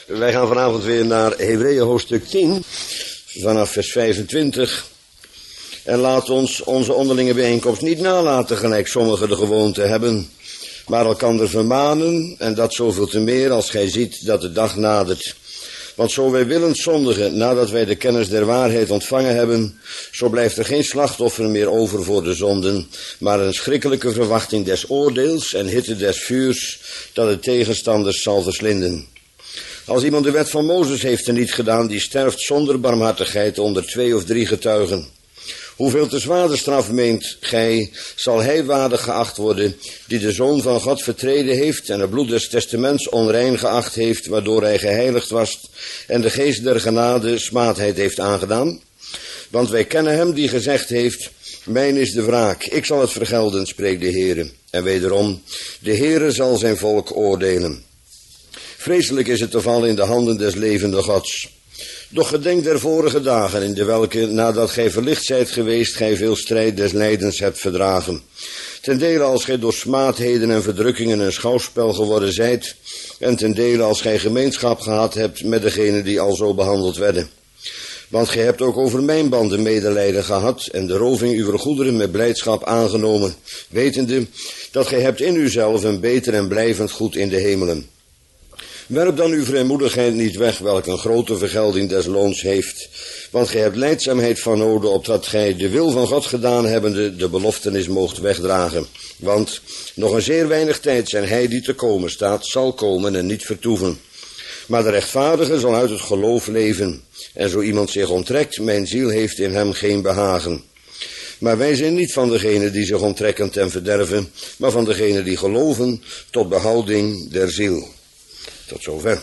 Wij gaan vanavond weer naar Hebreeën hoofdstuk 10, vanaf vers 25. En laat ons onze onderlinge bijeenkomst niet nalaten, gelijk sommigen de gewoonte hebben, maar elkander vermanen, en dat zoveel te meer als gij ziet dat de dag nadert. Want zo wij willend zondigen, nadat wij de kennis der waarheid ontvangen hebben, zo blijft er geen slachtoffer meer over voor de zonden, maar een schrikkelijke verwachting des oordeels en hitte des vuurs, dat de tegenstanders zal verslinden. Als iemand de wet van Mozes heeft teniet gedaan, die sterft zonder barmhartigheid onder 2 of 3 getuigen. Hoeveel te zwaarder straf meent gij, zal hij waardig geacht worden, die de Zoon van God vertreden heeft en het bloed des testaments onrein geacht heeft, waardoor hij geheiligd was en de geest der genade smaadheid heeft aangedaan? Want wij kennen hem die gezegd heeft, mijn is de wraak, ik zal het vergelden, spreekt de Heere. En wederom, de Heere zal zijn volk oordelen. Vreselijk is het te vallen in de handen des levende Gods. Doch gedenk der vorige dagen, in de welke, nadat gij verlicht zijt geweest, gij veel strijd des lijdens hebt verdragen. Ten dele als gij door smaadheden en verdrukkingen een schouwspel geworden zijt, en ten dele als gij gemeenschap gehad hebt met degenen die al zo behandeld werden. Want gij hebt ook over mijn banden medelijden gehad, en de roving uwer goederen met blijdschap aangenomen, wetende dat gij hebt in uzelf een beter en blijvend goed in de hemelen. Werp dan uw vrijmoedigheid niet weg, welke een grote vergelding des loons heeft. Want gij hebt lijdzaamheid van noden, opdat gij de wil van God gedaan hebbende de beloftenis moogt wegdragen. Want nog een zeer weinig tijd zijn hij die te komen staat, zal komen en niet vertoeven. Maar de rechtvaardige zal uit het geloof leven. En zo iemand zich onttrekt, mijn ziel heeft in hem geen behagen. Maar wij zijn niet van degenen die zich onttrekken ten verderven, maar van degenen die geloven tot behouding der ziel. Tot zover.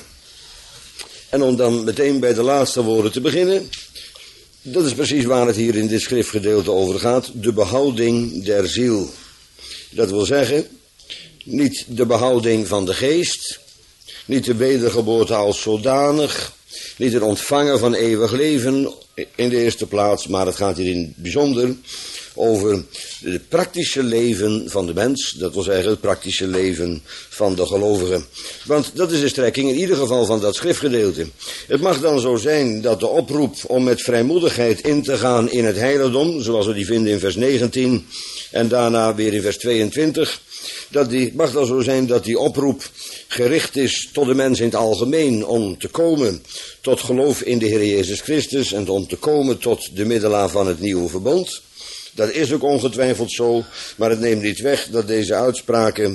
En om dan meteen bij de laatste woorden te beginnen, dat is precies waar het hier in dit schriftgedeelte over gaat, de behouding der ziel. Dat wil zeggen, niet de behouding van de geest, niet de wedergeboorte als zodanig, niet het ontvangen van eeuwig leven in de eerste plaats, maar het gaat hier in het bijzonder over het praktische leven van de mens, dat wil zeggen het praktische leven van de gelovige. Want dat is de strekking in ieder geval van dat schriftgedeelte. Het mag dan zo zijn dat de oproep om met vrijmoedigheid in te gaan in het heiligdom, zoals we die vinden in vers 19 en daarna weer in vers 22, mag dan zo zijn dat die oproep gericht is tot de mens in het algemeen om te komen tot geloof in de Heer Jezus Christus en om te komen tot de middelaar van het nieuwe verbond. Dat is ook ongetwijfeld zo, maar het neemt niet weg dat deze uitspraken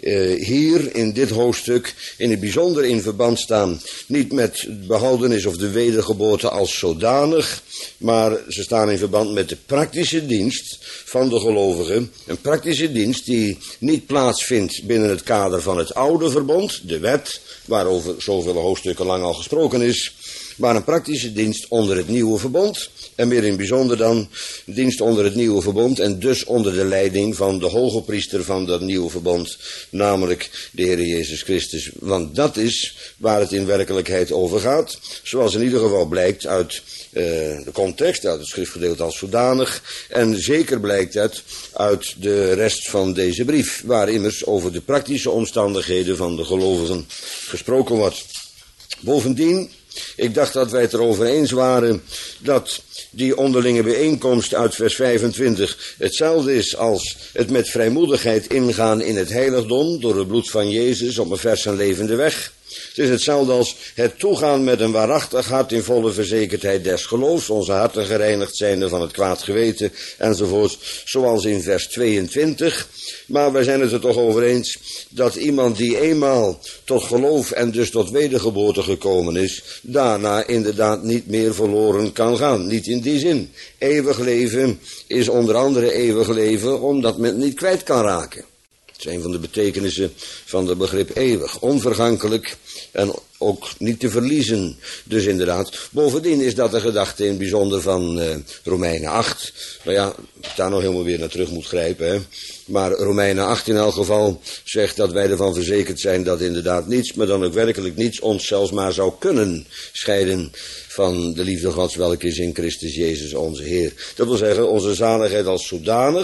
hier in dit hoofdstuk in het bijzonder in verband staan. Niet met behoudenis of de wedergeboorte als zodanig, maar ze staan in verband met de praktische dienst van de gelovigen. Een praktische dienst die niet plaatsvindt binnen het kader van het oude verbond, de wet, waarover zoveel hoofdstukken lang al gesproken is, maar een praktische dienst onder het nieuwe verbond. En meer in het bijzonder dan dienst onder het nieuwe verbond en dus onder de leiding van de hoge priester van dat nieuwe verbond, namelijk de Heer Jezus Christus. Want dat is waar het in werkelijkheid over gaat, zoals in ieder geval blijkt uit de context, uit het schriftgedeelte als zodanig, en zeker blijkt het uit de rest van deze brief, waar immers over de praktische omstandigheden van de gelovigen gesproken wordt. Bovendien, ik dacht dat wij het erover eens waren dat die onderlinge bijeenkomst uit vers 25 hetzelfde is als het met vrijmoedigheid ingaan in het heiligdom door het bloed van Jezus op een vers en levende weg. Het is hetzelfde als het toegaan met een waarachtig hart in volle verzekerdheid des geloofs, onze harten gereinigd zijnde van het kwaad geweten enzovoort, zoals in vers 22. Maar wij zijn het er toch over eens dat iemand die eenmaal tot geloof en dus tot wedergeboorte gekomen is, daarna inderdaad niet meer verloren kan gaan. Niet in die zin. Eeuwig leven is onder andere eeuwig leven omdat men het niet kwijt kan raken. Het is een van de betekenissen van het begrip eeuwig. Onvergankelijk en ook niet te verliezen. Dus inderdaad. Bovendien is dat de gedachte in het bijzonder van Romeinen 8. Nou ja, daar nog helemaal weer naar terug moet grijpen. Hè. Maar Romeinen 8 in elk geval zegt dat wij ervan verzekerd zijn dat inderdaad niets, maar dan ook werkelijk niets, ons zelfs maar zou kunnen scheiden van de liefde Gods welke is in Christus Jezus onze Heer. Dat wil zeggen onze zaligheid als zodanig,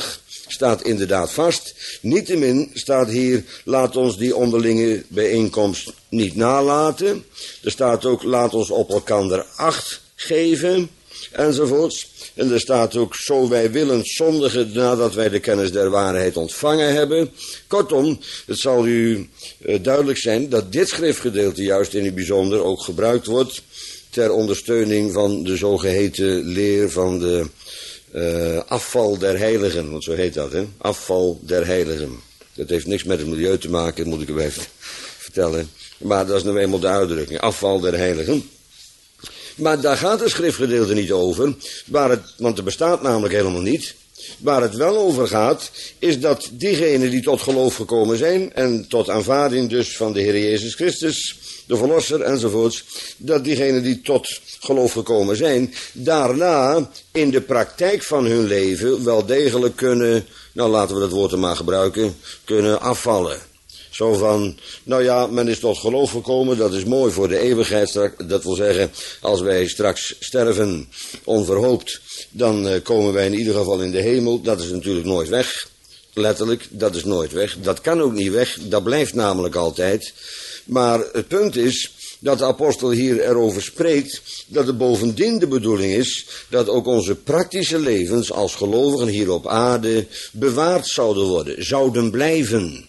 staat inderdaad vast. Niettemin staat hier, laat ons die onderlinge bijeenkomst niet nalaten. Er staat ook, laat ons op elkander acht geven, enzovoorts. En er staat ook, zo wij willen zondigen nadat wij de kennis der waarheid ontvangen hebben. Kortom, het zal u duidelijk zijn dat dit schriftgedeelte juist in het bijzonder ook gebruikt wordt ter ondersteuning van de zogeheten leer van de afval der heiligen. Want zo heet dat, hè? Afval der heiligen. Dat heeft niks met het milieu te maken, moet ik u even vertellen. Maar dat is nou eenmaal de uitdrukking, afval der heiligen. Maar daar gaat het schriftgedeelte niet over, want er bestaat namelijk helemaal niet. Waar het wel over gaat, is dat diegenen die tot geloof gekomen zijn, en tot aanvaarding dus van de Heer Jezus Christus, de Verlosser enzovoorts, dat diegenen die tot geloof gekomen zijn, daarna in de praktijk van hun leven wel degelijk kunnen, nou laten we dat woord er maar gebruiken, kunnen afvallen. Zo van, nou ja, men is tot geloof gekomen, dat is mooi voor de eeuwigheid. Dat wil zeggen, als wij straks sterven, onverhoopt, dan komen wij in ieder geval in de hemel. Dat is natuurlijk nooit weg, letterlijk, dat is nooit weg. Dat kan ook niet weg, dat blijft namelijk altijd. Maar het punt is dat de apostel hier erover spreekt, dat het bovendien de bedoeling is dat ook onze praktische levens als gelovigen hier op aarde bewaard zouden worden, zouden blijven.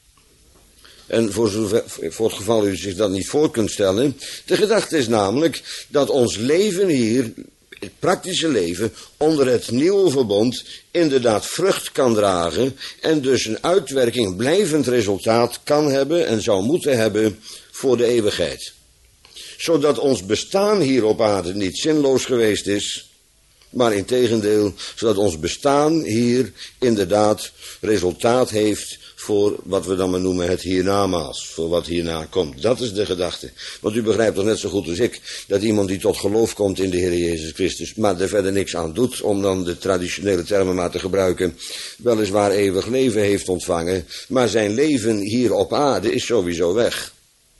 En voor het geval u zich dat niet voor kunt stellen, de gedachte is namelijk dat ons leven hier, het praktische leven, onder het nieuwe verbond inderdaad vrucht kan dragen en dus een uitwerking, een blijvend resultaat kan hebben en zou moeten hebben voor de eeuwigheid. Zodat ons bestaan hier op aarde niet zinloos geweest is, maar integendeel, zodat ons bestaan hier inderdaad resultaat heeft voor wat we dan maar noemen het hiernamaals, voor wat hierna komt. Dat is de gedachte. Want u begrijpt toch net zo goed als ik, dat iemand die tot geloof komt in de Heer Jezus Christus, maar er verder niks aan doet, om dan de traditionele termen maar te gebruiken, weliswaar eeuwig leven heeft ontvangen, maar zijn leven hier op aarde is sowieso weg.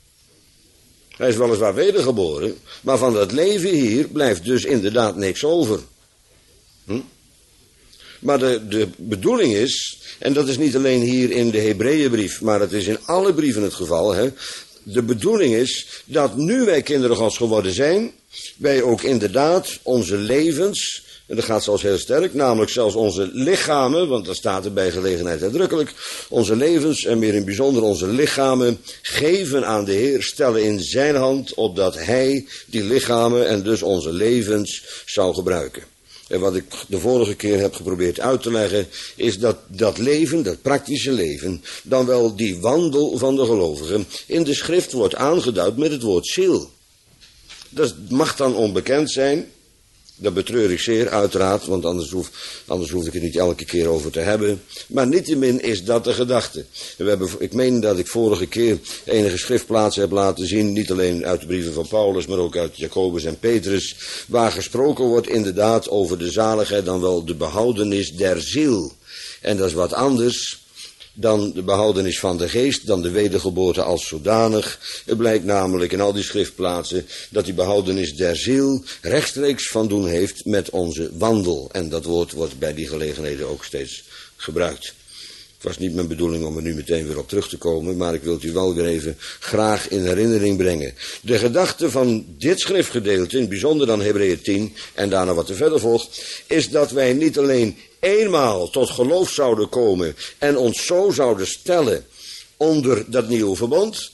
Hij is weliswaar wedergeboren, maar van dat leven hier blijft dus inderdaad niks over. Maar de bedoeling is, en dat is niet alleen hier in de Hebreeënbrief, maar het is in alle brieven het geval, hè. De bedoeling is dat nu wij kinderen Gods geworden zijn, wij ook inderdaad onze levens, en dat gaat zelfs heel sterk, namelijk zelfs onze lichamen, want dat staat er bij gelegenheid uitdrukkelijk, onze levens en meer in het bijzonder onze lichamen geven aan de Heer, stellen in zijn hand, opdat hij die lichamen en dus onze levens zou gebruiken. En wat ik de vorige keer heb geprobeerd uit te leggen, is dat dat leven, dat praktische leven, dan wel die wandel van de gelovigen in de schrift wordt aangeduid met het woord ziel. Dat mag dan onbekend zijn, dat betreur ik zeer uiteraard, want anders hoef ik het niet elke keer over te hebben. Maar niettemin is dat de gedachte. Ik meen dat ik vorige keer enige schriftplaatsen heb laten zien, niet alleen uit de brieven van Paulus, maar ook uit Jacobus en Petrus, waar gesproken wordt inderdaad over de zaligheid, dan wel de behoudenis der ziel. En dat is wat anders dan de behoudenis van de geest, dan de wedergeboorte als zodanig. Het blijkt namelijk in al die schriftplaatsen dat die behoudenis der ziel rechtstreeks van doen heeft met onze wandel. En dat woord wordt bij die gelegenheden ook steeds gebruikt. Het was niet mijn bedoeling om er nu meteen weer op terug te komen, maar ik wil het u wel weer even graag in herinnering brengen. De gedachte van dit schriftgedeelte, in het bijzonder dan Hebreeën 10 en daarna wat er verder volgt, is dat wij niet alleen eenmaal tot geloof zouden komen en ons zo zouden stellen onder dat nieuwe verbond,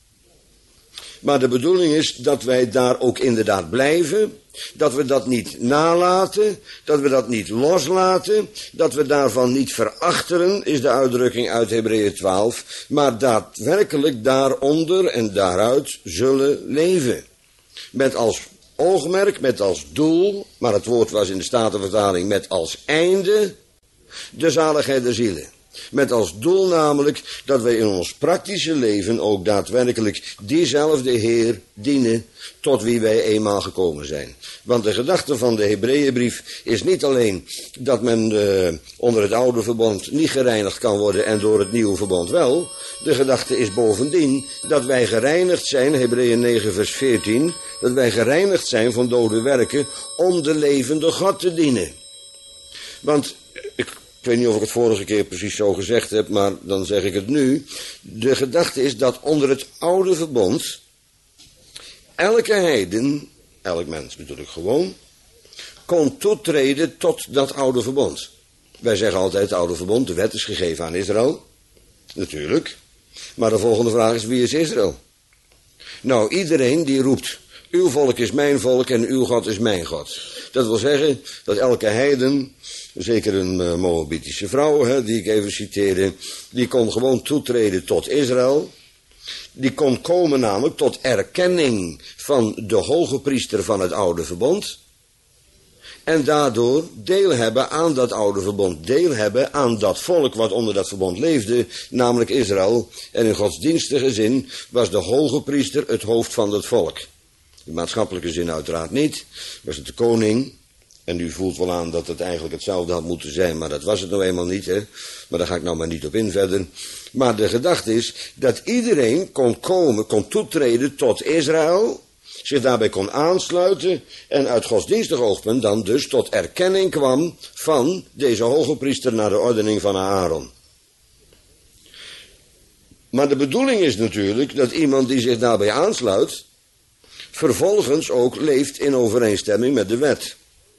maar de bedoeling is dat wij daar ook inderdaad blijven, dat we dat niet nalaten, dat we dat niet loslaten, dat we daarvan niet verachteren, is de uitdrukking uit Hebreeën 12, maar daadwerkelijk daaronder en daaruit zullen leven. Met als oogmerk, met als doel, maar het woord was in de Statenvertaling met als einde, de zaligheid der zielen. Met als doel namelijk dat wij in ons praktische leven ook daadwerkelijk diezelfde Heer dienen tot wie wij eenmaal gekomen zijn. Want de gedachte van de Hebreeënbrief is niet alleen dat men onder het oude verbond niet gereinigd kan worden en door het nieuwe verbond wel. De gedachte is bovendien dat wij gereinigd zijn, Hebreeën 9 vers 14, dat wij gereinigd zijn van dode werken om de levende God te dienen. Want Ik weet niet of ik het vorige keer precies zo gezegd heb, maar dan zeg ik het nu. De gedachte is dat onder het oude verbond elke heiden, elk mens bedoel ik gewoon, kon toetreden tot dat oude verbond. Wij zeggen altijd het oude verbond, de wet is gegeven aan Israël. Natuurlijk. Maar de volgende vraag is, wie is Israël? Nou, iedereen die roept, uw volk is mijn volk en uw God is mijn God. Dat wil zeggen dat elke heiden, zeker een Moabitische vrouw, die ik even citeerde, die kon gewoon toetreden tot Israël. Die kon komen namelijk tot erkenning van de hoge priester van het oude verbond. En daardoor deel hebben aan dat oude verbond. Deel hebben aan dat volk wat onder dat verbond leefde, namelijk Israël. En in godsdienstige zin was de hoge priester het hoofd van dat volk. In maatschappelijke zin uiteraard niet. Was het de koning. En u voelt wel aan dat het eigenlijk hetzelfde had moeten zijn, maar dat was het nou eenmaal niet, hè. Maar daar ga ik nou maar niet op in verder. Maar de gedachte is dat iedereen kon komen, kon toetreden tot Israël, zich daarbij kon aansluiten en uit godsdienstig oogpunt dan dus tot erkenning kwam van deze hoge priester naar de ordening van Aaron. Maar de bedoeling is natuurlijk dat iemand die zich daarbij aansluit, vervolgens ook leeft in overeenstemming met de wet.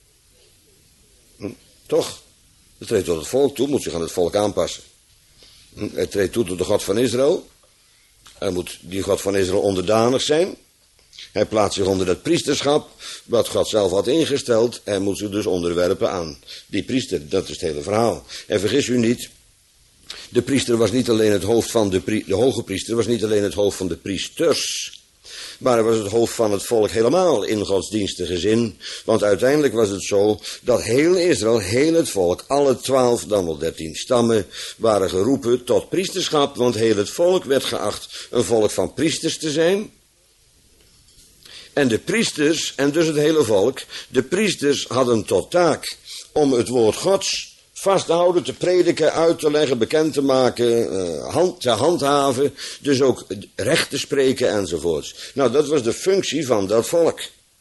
Toch? Hij treedt tot het volk toe, moet zich aan het volk aanpassen. Hij treedt toe tot de God van Israël. Hij moet die God van Israël onderdanig zijn. Hij plaatst zich onder dat priesterschap, wat God zelf had ingesteld. Hij moet zich dus onderwerpen aan die priester. Dat is het hele verhaal. En vergis u niet, de priester was niet alleen het hoofd van de hoge priester was niet alleen het hoofd van de priesters, maar hij was het hoofd van het volk helemaal in godsdienstige zin. Want uiteindelijk was het zo dat heel Israël, heel het volk, alle 12, dan wel 13 stammen, waren geroepen tot priesterschap. Want heel het volk werd geacht een volk van priesters te zijn. En de priesters, en dus het hele volk, de priesters hadden tot taak om het woord Gods vast te houden, te prediken, uit te leggen, bekend te maken, te handhaven, dus ook recht te spreken enzovoorts. Nou, dat was de functie van dat volk.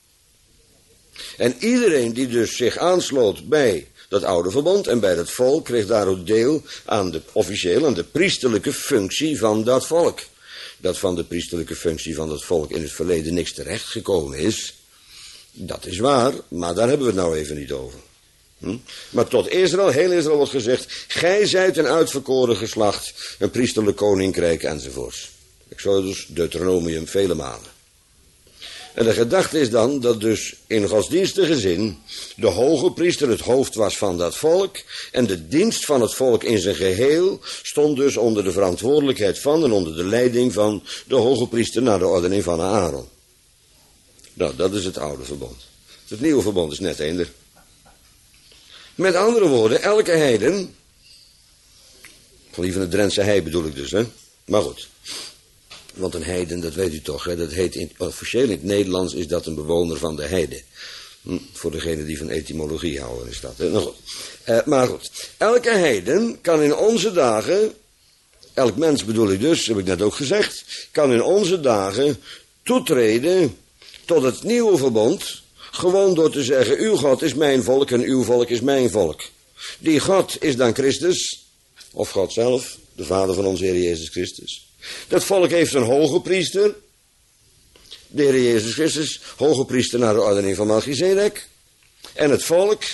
En iedereen die dus zich aansloot bij dat oude verbond en bij dat volk, kreeg daar ook deel aan de officiële, aan de priesterlijke functie van dat volk. Dat van de priesterlijke functie van dat volk in het verleden niks terechtgekomen is, dat is waar, maar daar hebben we het nou even niet over. Maar tot Israël, heel Israël wordt gezegd, gij zijt een uitverkoren geslacht, een priesterlijk koninkrijk enzovoorts. Exodus, Deuteronomium, vele malen. En de gedachte is dan dat dus in godsdienstige zin de hoge priester het hoofd was van dat volk en de dienst van het volk in zijn geheel stond dus onder de verantwoordelijkheid van en onder de leiding van de hoge priester naar de ordening van Aaron. Nou, dat is het oude verbond. Het nieuwe verbond is net eender. Met andere woorden, elke heiden, van die van het Drentse hei bedoel ik dus, hè. Maar goed. Want een heiden, dat weet u toch, hè? Dat heet officieel in het Nederlands is dat een bewoner van de heide. Voor degenen die van etymologie houden is dat. Hè? Nou goed. Maar goed, elke heiden kan in onze dagen, elk mens bedoel ik dus, heb ik net ook gezegd, kan in onze dagen toetreden tot het nieuwe verbond, gewoon door te zeggen, uw God is mijn volk en uw volk is mijn volk. Die God is dan Christus, of God zelf, de Vader van onze Heer Jezus Christus. Dat volk heeft een hoge priester, de Heer Jezus Christus, hoge priester naar de ordening van Melchizedek. En het volk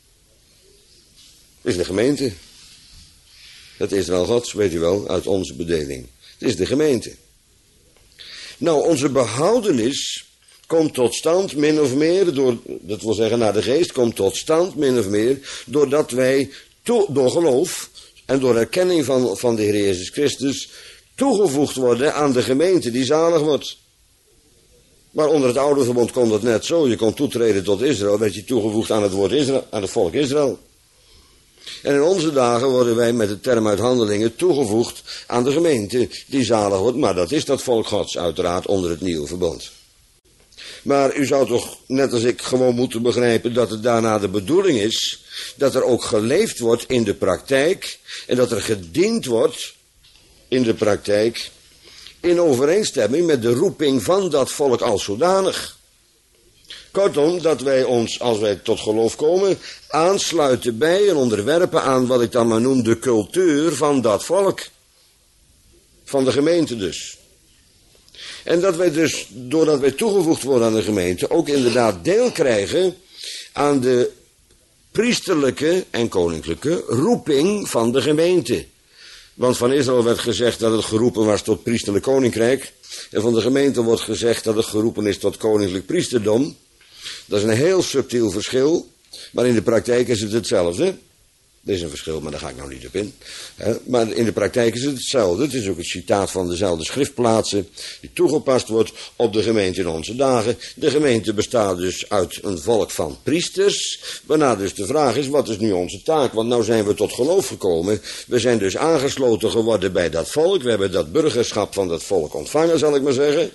is de gemeente. Dat is wel Gods, weet u wel, uit onze bedeling. Het is de gemeente. Nou, onze behoudenis komt tot stand min of meer, dat wil zeggen naar de geest, komt tot stand min of meer, doordat wij door geloof en door erkenning van de Heer Jezus Christus toegevoegd worden aan de gemeente die zalig wordt. Maar onder het oude verbond kon dat net zo. Je kon toetreden tot Israël, werd je toegevoegd aan het woord Israël, aan het volk Israël. En in onze dagen worden wij met de term uit Handelingen toegevoegd aan de gemeente die zalig wordt. Maar dat is dat volk Gods uiteraard onder het nieuwe verbond. Maar u zou toch, net als ik, gewoon moeten begrijpen dat het daarna de bedoeling is dat er ook geleefd wordt in de praktijk en dat er gediend wordt in de praktijk in overeenstemming met de roeping van dat volk als zodanig. Kortom, dat wij ons, als wij tot geloof komen, aansluiten bij en onderwerpen aan wat ik dan maar noem de cultuur van dat volk. Van de gemeente dus. En dat wij dus, doordat wij toegevoegd worden aan de gemeente, ook inderdaad deel krijgen aan de priesterlijke en koninklijke roeping van de gemeente. Want van Israël werd gezegd dat het geroepen was tot priesterlijk koninkrijk. En van de gemeente wordt gezegd dat het geroepen is tot koninklijk priesterdom. Dat is een heel subtiel verschil. Maar in de praktijk is het hetzelfde. Er is een verschil, maar daar ga ik nou niet op in. Maar in de praktijk is het hetzelfde. Het is ook het citaat van dezelfde schriftplaatsen die toegepast wordt op de gemeente in onze dagen. De gemeente bestaat dus uit een volk van priesters. Waarna dus de vraag is, wat is nu onze taak? Want nou zijn we tot geloof gekomen. We zijn dus aangesloten geworden bij dat volk. We hebben dat burgerschap van dat volk ontvangen, zal ik maar zeggen.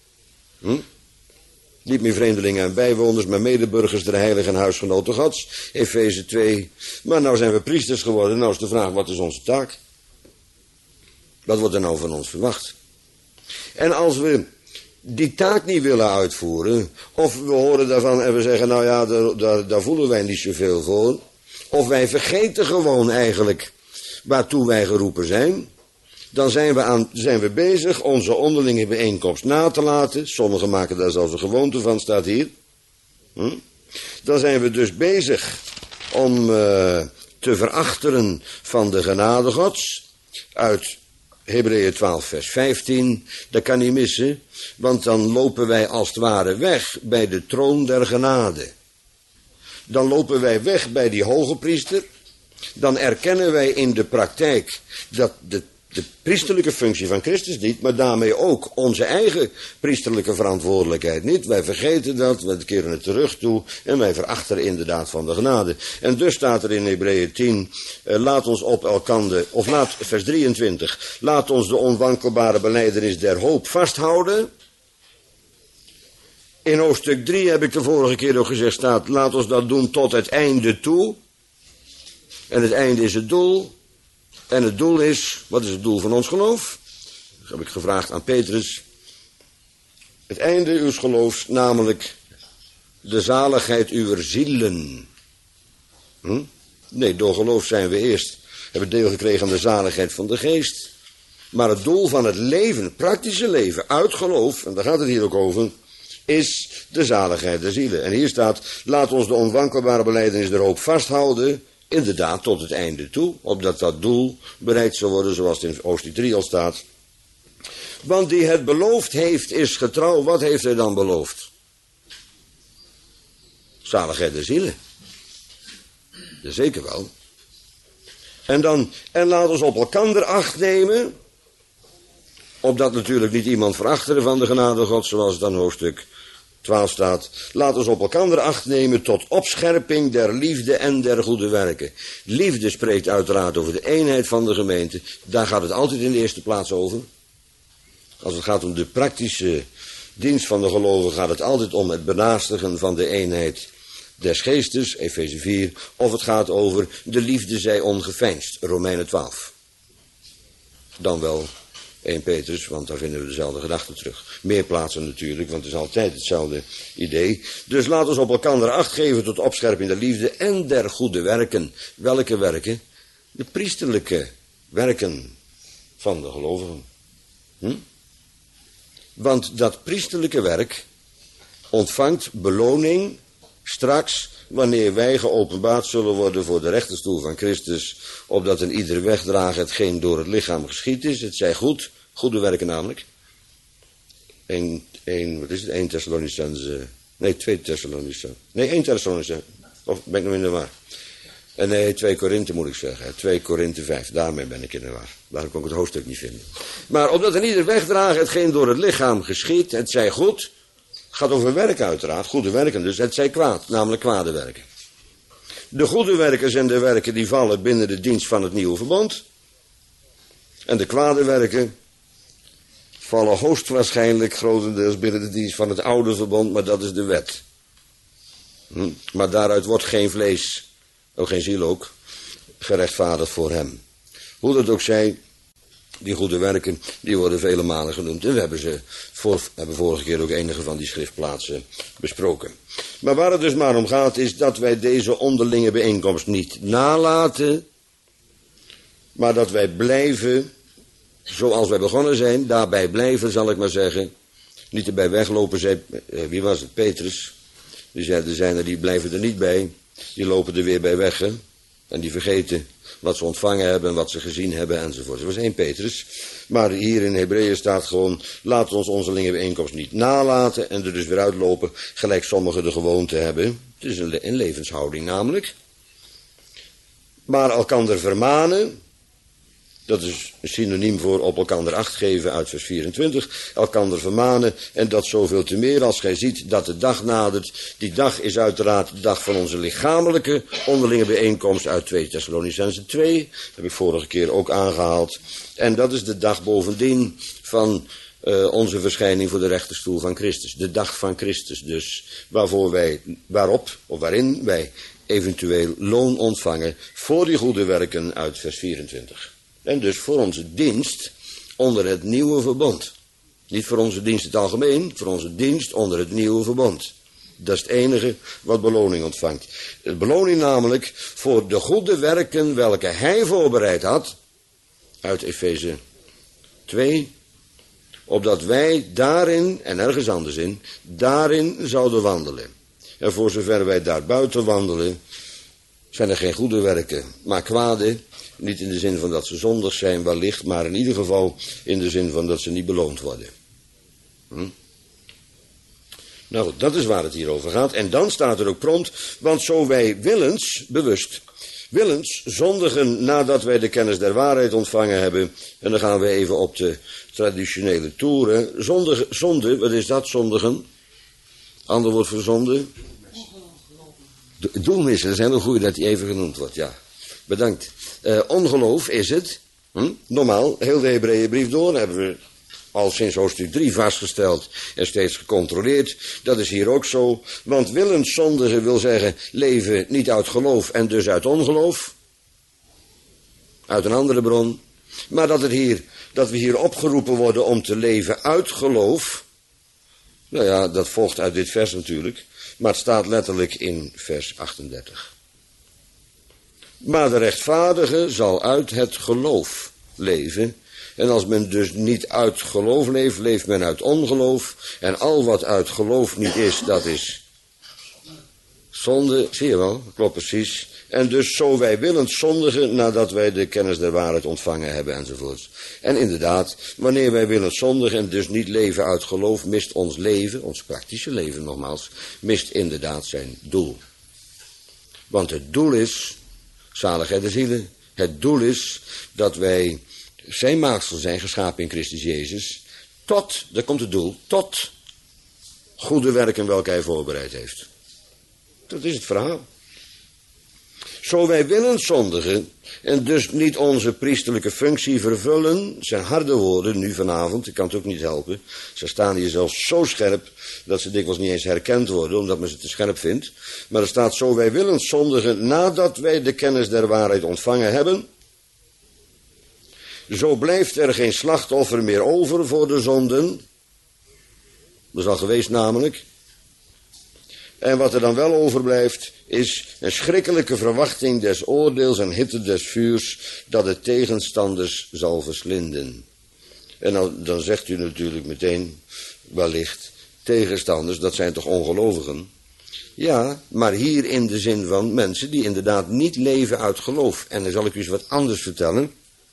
Niet meer vreemdelingen en bijwoners, maar medeburgers der heiligen en huisgenoten Gods. Efeze 2. Maar nou zijn we priesters geworden. Nou is de vraag, wat is onze taak? Wat wordt er nou van ons verwacht? En als we die taak niet willen uitvoeren, of we horen daarvan en we zeggen, nou ja, daar voelen wij niet zoveel voor. Of wij vergeten gewoon eigenlijk waartoe wij geroepen zijn. Dan zijn we bezig onze onderlinge bijeenkomst na te laten. Sommigen maken daar zelfs een gewoonte van, staat hier. Dan zijn we dus bezig om te verachteren van de genade Gods. Uit Hebreeën 12 vers 15. Dat kan niet missen, want dan lopen wij als het ware weg bij de troon der genade. Dan lopen wij weg bij die hoge priester. Dan erkennen wij in de praktijk dat de priesterlijke functie van Christus niet, maar daarmee ook onze eigen priesterlijke verantwoordelijkheid niet. Wij vergeten dat, wij keren het terug toe en wij verachteren inderdaad van de genade. En dus staat er in Hebreeën 10, laat ons op elkander, of laat, vers 23, laat ons de onwankelbare belijdenis der hoop vasthouden. In hoofdstuk 3 heb ik de vorige keer ook gezegd, staat, laat ons dat doen tot het einde toe. En het einde is het doel. En het doel is, wat is het doel van ons geloof? Dat heb ik gevraagd aan Petrus. Het einde uws geloofs, namelijk de zaligheid uwer zielen. Nee, door geloof zijn we eerst, hebben deel gekregen aan de zaligheid van de geest. Maar het doel van het leven, het praktische leven, uit geloof, en daar gaat het hier ook over, is de zaligheid der zielen. En hier staat, laat ons de onwankelbare belijdenis der hoop vasthouden, inderdaad tot het einde toe, opdat dat doel bereikt zal worden, zoals het in hoofdstuk 3 al staat. Want die het beloofd heeft, is getrouw. Wat heeft hij dan beloofd? Zaligheid der zielen. Zeker wel. En laat ons op elkander acht nemen, opdat natuurlijk niet iemand verachteren van de genade Gods, zoals het dan hoofdstuk 12 staat. Laat ons op elkander acht nemen tot opscherping der liefde en der goede werken. Liefde spreekt uiteraard over de eenheid van de gemeente. Daar gaat het altijd in de eerste plaats over. Als het gaat om de praktische dienst van de gelovigen, gaat het altijd om het benaastigen van de eenheid des geestes, Efeze 4. Of het gaat over de liefde zij ongeveinsd, Romeinen 12. Dan wel 1 Petrus, want daar vinden we dezelfde gedachten terug. Meer plaatsen natuurlijk, want het is altijd hetzelfde idee. Dus laat ons op elkaar acht geven tot opscherping der liefde en der goede werken. Welke werken? De priesterlijke werken van de gelovigen. Want dat priesterlijke werk ontvangt beloning straks, wanneer wij geopenbaard zullen worden voor de rechterstoel van Christus, opdat een ieder wegdragen hetgeen door het lichaam geschied is. Het zij goed, goede werken namelijk. 1 Thessalonicense, nee 2 Thessalonicense, nee 1 Thessalonicense, of ben ik nog in de war? En nee, 2 Korinthe moet ik zeggen, 2 Korinthe 5, daarmee ben ik in de war. Daarom kon ik het hoofdstuk niet vinden. Maar opdat een ieder wegdragen hetgeen door het lichaam geschied, het zij goed, gaat over werken uiteraard, goede werken dus, het zij kwaad, namelijk kwade werken. De goede werken zijn de werken die vallen binnen de dienst van het nieuwe verbond. En de kwade werken vallen hoogstwaarschijnlijk grotendeels binnen de dienst van het oude verbond, maar dat is de wet. Maar daaruit wordt geen vlees, ook geen ziel ook, gerechtvaardigd voor hem. Hoe dat ook zij, Die goede werken, die worden vele malen genoemd. En we hebben vorige keer ook enige van die schriftplaatsen besproken. Maar waar het dus maar om gaat, is dat wij deze onderlinge bijeenkomst niet nalaten, maar dat wij blijven, zoals wij begonnen zijn, daarbij blijven, zal ik maar zeggen. Niet erbij weglopen, zei, wie was het, Petrus? Die zei, er zijn er die blijven er niet bij, die lopen er weer bij weg, hè? En die vergeten wat ze ontvangen hebben, wat ze gezien hebben, enzovoort. Dat was 1 Petrus. Maar hier in Hebreeën staat gewoon, laten we ons onderlinge bijeenkomst niet nalaten en er dus weer uitlopen, gelijk sommigen de gewoonte hebben. Het is een levenshouding namelijk. Maar elkander vermanen, dat is een synoniem voor op elkander acht geven uit vers 24. Elkander vermanen en dat zoveel te meer als gij ziet dat de dag nadert. Die dag is uiteraard de dag van onze lichamelijke onderlinge bijeenkomst uit 2 Thessalonicenzen 2. Dat heb ik vorige keer ook aangehaald. En dat is de dag bovendien van onze verschijning voor de rechterstoel van Christus. De dag van Christus dus, waarin wij eventueel loon ontvangen voor die goede werken uit vers 24. En dus voor onze dienst onder het nieuwe verbond. Niet voor onze dienst in het algemeen, voor onze dienst onder het nieuwe verbond. Dat is het enige wat beloning ontvangt. De beloning namelijk voor de goede werken welke hij voorbereid had, uit Efeze 2, opdat wij daarin, en ergens anders in, daarin zouden wandelen. En voor zover wij daar buiten wandelen, zijn er geen goede werken, maar kwade. Niet in de zin van dat ze zondig zijn wellicht, maar in ieder geval in de zin van dat ze niet beloond worden. Nou goed, dat is waar het hier over gaat. En dan staat er ook prompt, want zo wij willens zondigen nadat wij de kennis der waarheid ontvangen hebben. En dan gaan we even op de traditionele toeren. Zonde, wat is dat, zondigen? Ander woord voor zonde? Doelmissen, dat is heel goed dat die even genoemd wordt, ja. Bedankt. Ongeloof is het. Normaal, heel de Hebreeënbrief door hebben we al sinds hoofdstuk 3 vastgesteld en steeds gecontroleerd. Dat is hier ook zo. Want willens zondigen wil zeggen leven niet uit geloof en dus uit ongeloof. Uit een andere bron. Maar dat we hier opgeroepen worden om te leven uit geloof. Nou ja, dat volgt uit dit vers natuurlijk. Maar het staat letterlijk in vers 38. Maar de rechtvaardige zal uit het geloof leven. En als men dus niet uit geloof leeft, leeft men uit ongeloof. En al wat uit geloof niet is, dat is zonde. Zie je wel, klopt precies. En dus zo wij willend zondigen nadat wij de kennis der waarheid ontvangen hebben enzovoort. En inderdaad, wanneer wij willend zondigen en dus niet leven uit geloof, mist ons leven, ons praktische leven nogmaals, mist inderdaad zijn doel. Want het doel is zaligheid der zielen. Het doel is dat wij zijn maaksel zijn, geschapen in Christus Jezus, tot, daar komt het doel, tot goede werken welke hij voorbereid heeft. Dat is het verhaal. Zo wij willen zondigen en dus niet onze priesterlijke functie vervullen, zijn harde woorden nu vanavond, ik kan het ook niet helpen. Ze staan hier zelfs zo scherp dat ze dikwijls niet eens herkend worden, omdat men ze te scherp vindt. Maar er staat zo wij willen zondigen nadat wij de kennis der waarheid ontvangen hebben. Zo blijft er geen slachtoffer meer over voor de zonden. Dat is al geweest namelijk. En wat er dan wel overblijft is een schrikkelijke verwachting des oordeels en hitte des vuurs dat de tegenstanders zal verslinden. En dan zegt u natuurlijk meteen, wellicht, tegenstanders, dat zijn toch ongelovigen? Ja, maar hier in de zin van mensen die inderdaad niet leven uit geloof. En dan zal ik u eens wat anders vertellen.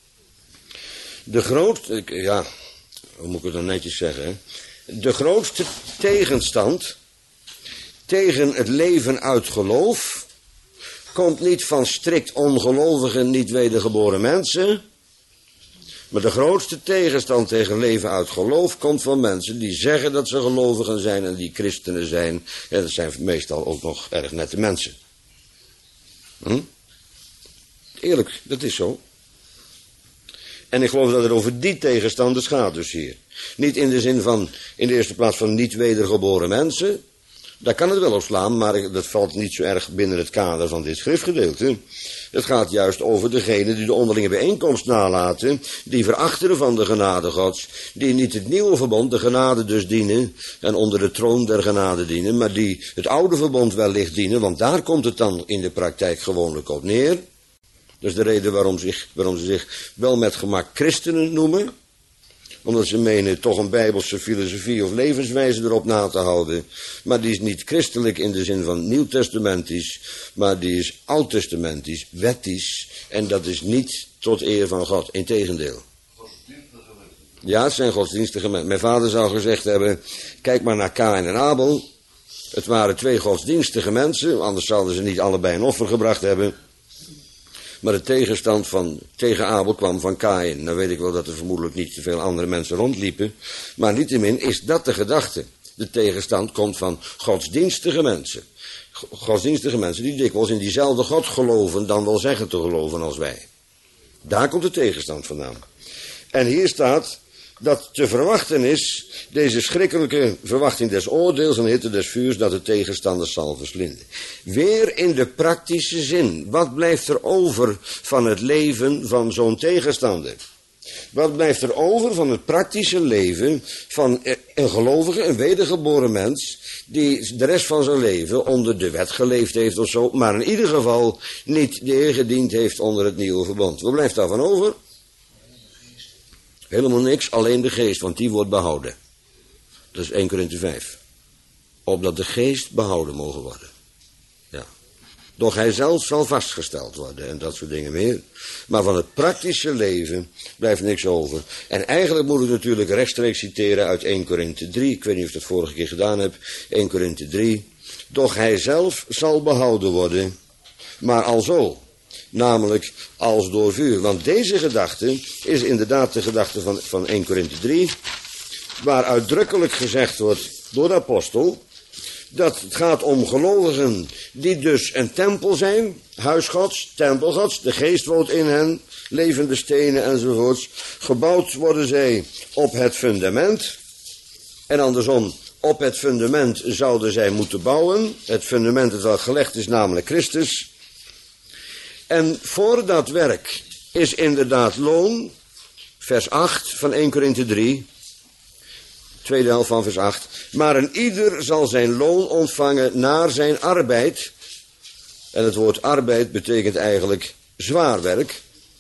Hoe moet ik het dan netjes zeggen? Hè? De grootste tegenstand tegen het leven uit geloof komt niet van strikt ongelovige, niet wedergeboren mensen. Maar de grootste tegenstand tegen leven uit geloof komt van mensen die zeggen dat ze gelovigen zijn en die christenen zijn. En dat zijn meestal ook nog erg nette mensen. Eerlijk, dat is zo. En ik geloof dat het over die tegenstanders gaat dus hier. Niet in de zin van, in de eerste plaats van niet wedergeboren mensen. Daar kan het wel op slaan, maar dat valt niet zo erg binnen het kader van dit schriftgedeelte. Het gaat juist over degenen die de onderlinge bijeenkomst nalaten, die verachteren van de genade Gods, die niet het nieuwe verbond, de genade dus dienen, en onder de troon der genade dienen, maar die het oude verbond wellicht dienen, want daar komt het dan in de praktijk gewoonlijk op neer. Dat is de reden waarom ze zich wel met gemak christenen noemen, omdat ze menen toch een bijbelse filosofie of levenswijze erop na te houden. Maar die is niet christelijk in de zin van nieuwtestamentisch, maar die is oudtestamentisch, wettisch. En dat is niet tot eer van God, integendeel. Ja, het zijn godsdienstige mensen. Mijn vader zou gezegd hebben, kijk maar naar Kaïn en Abel. Het waren 2 godsdienstige mensen, anders zouden ze niet allebei een offer gebracht hebben. Maar de tegenstand tegen Abel kwam van Kaïn. Nou weet ik wel dat er vermoedelijk niet te veel andere mensen rondliepen. Maar niettemin is dat de gedachte. De tegenstand komt van godsdienstige mensen. Godsdienstige mensen die dikwijls in diezelfde God geloven, dan wel zeggen te geloven als wij. Daar komt de tegenstand vandaan. En hier staat dat te verwachten is, deze schrikkelijke verwachting des oordeels en hitte des vuurs, dat de tegenstanders zal verslinden. Weer in de praktische zin. Wat blijft er over van het leven van zo'n tegenstander? Wat blijft er over van het praktische leven van een gelovige, een wedergeboren mens, die de rest van zijn leven onder de wet geleefd heeft of zo, maar in ieder geval niet de Heer gediend heeft onder het nieuwe verbond? Wat blijft daarvan over? Helemaal niks, alleen de geest, want die wordt behouden. Dat is 1 Korinthe 5. Opdat de geest behouden mogen worden. Ja. Doch hij zelf zal vastgesteld worden en dat soort dingen meer. Maar van het praktische leven blijft niks over. En eigenlijk moet ik natuurlijk rechtstreeks citeren uit 1 Korinthe 3. Ik weet niet of ik dat vorige keer gedaan heb. 1 Korinthe 3. Doch hij zelf zal behouden worden, maar alzo. Namelijk als door vuur. Want deze gedachte is inderdaad de gedachte van 1 Korinthe 3. Waar uitdrukkelijk gezegd wordt door de apostel. Dat het gaat om gelovigen die dus een tempel zijn. Huis Gods, tempel Gods. De geest woont in hen. Levende stenen enzovoorts. Gebouwd worden zij op het fundament. En andersom. Op het fundament zouden zij moeten bouwen. Het fundament dat wel gelegd is, namelijk Christus. En voor dat werk is inderdaad loon, vers 8 van 1 Korinthe 3, tweede helft van vers 8. Maar een ieder zal zijn loon ontvangen naar zijn arbeid. En het woord arbeid betekent eigenlijk zwaar werk.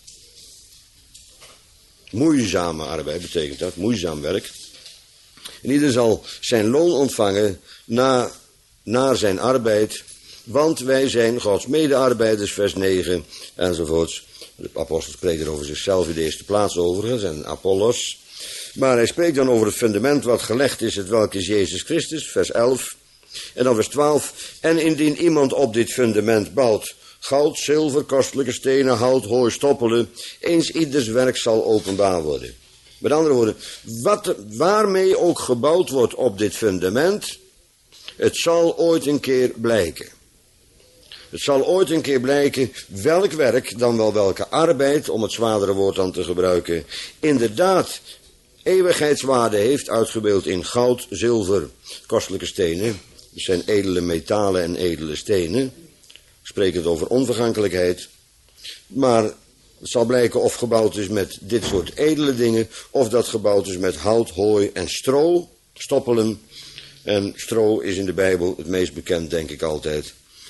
Moeizame arbeid betekent dat, moeizaam werk. En ieder zal zijn loon ontvangen naar zijn arbeid. Want wij zijn Gods medearbeiders, vers 9, enzovoorts. De apostel spreekt er over zichzelf in de eerste plaats overigens, en Apollos. Maar hij spreekt dan over het fundament wat gelegd is, het welk is Jezus Christus, vers 11. En dan vers 12. En indien iemand op dit fundament bouwt, goud, zilver, kostelijke stenen, hout, hooi, stoppelen, eens ieders werk zal openbaar worden. Met andere woorden, waarmee ook gebouwd wordt op dit fundament, het zal ooit een keer blijken. Het zal ooit een keer blijken welk werk, dan wel welke arbeid, om het zwaardere woord dan te gebruiken, inderdaad eeuwigheidswaarde heeft, uitgebeeld in goud, zilver, kostelijke stenen. Dat zijn edele metalen en edele stenen. Sprekend over onvergankelijkheid. Maar het zal blijken of gebouwd is met dit soort edele dingen, of dat gebouwd is met hout, hooi en stro, stoppelen. En stro is in de Bijbel het meest bekend, denk ik altijd.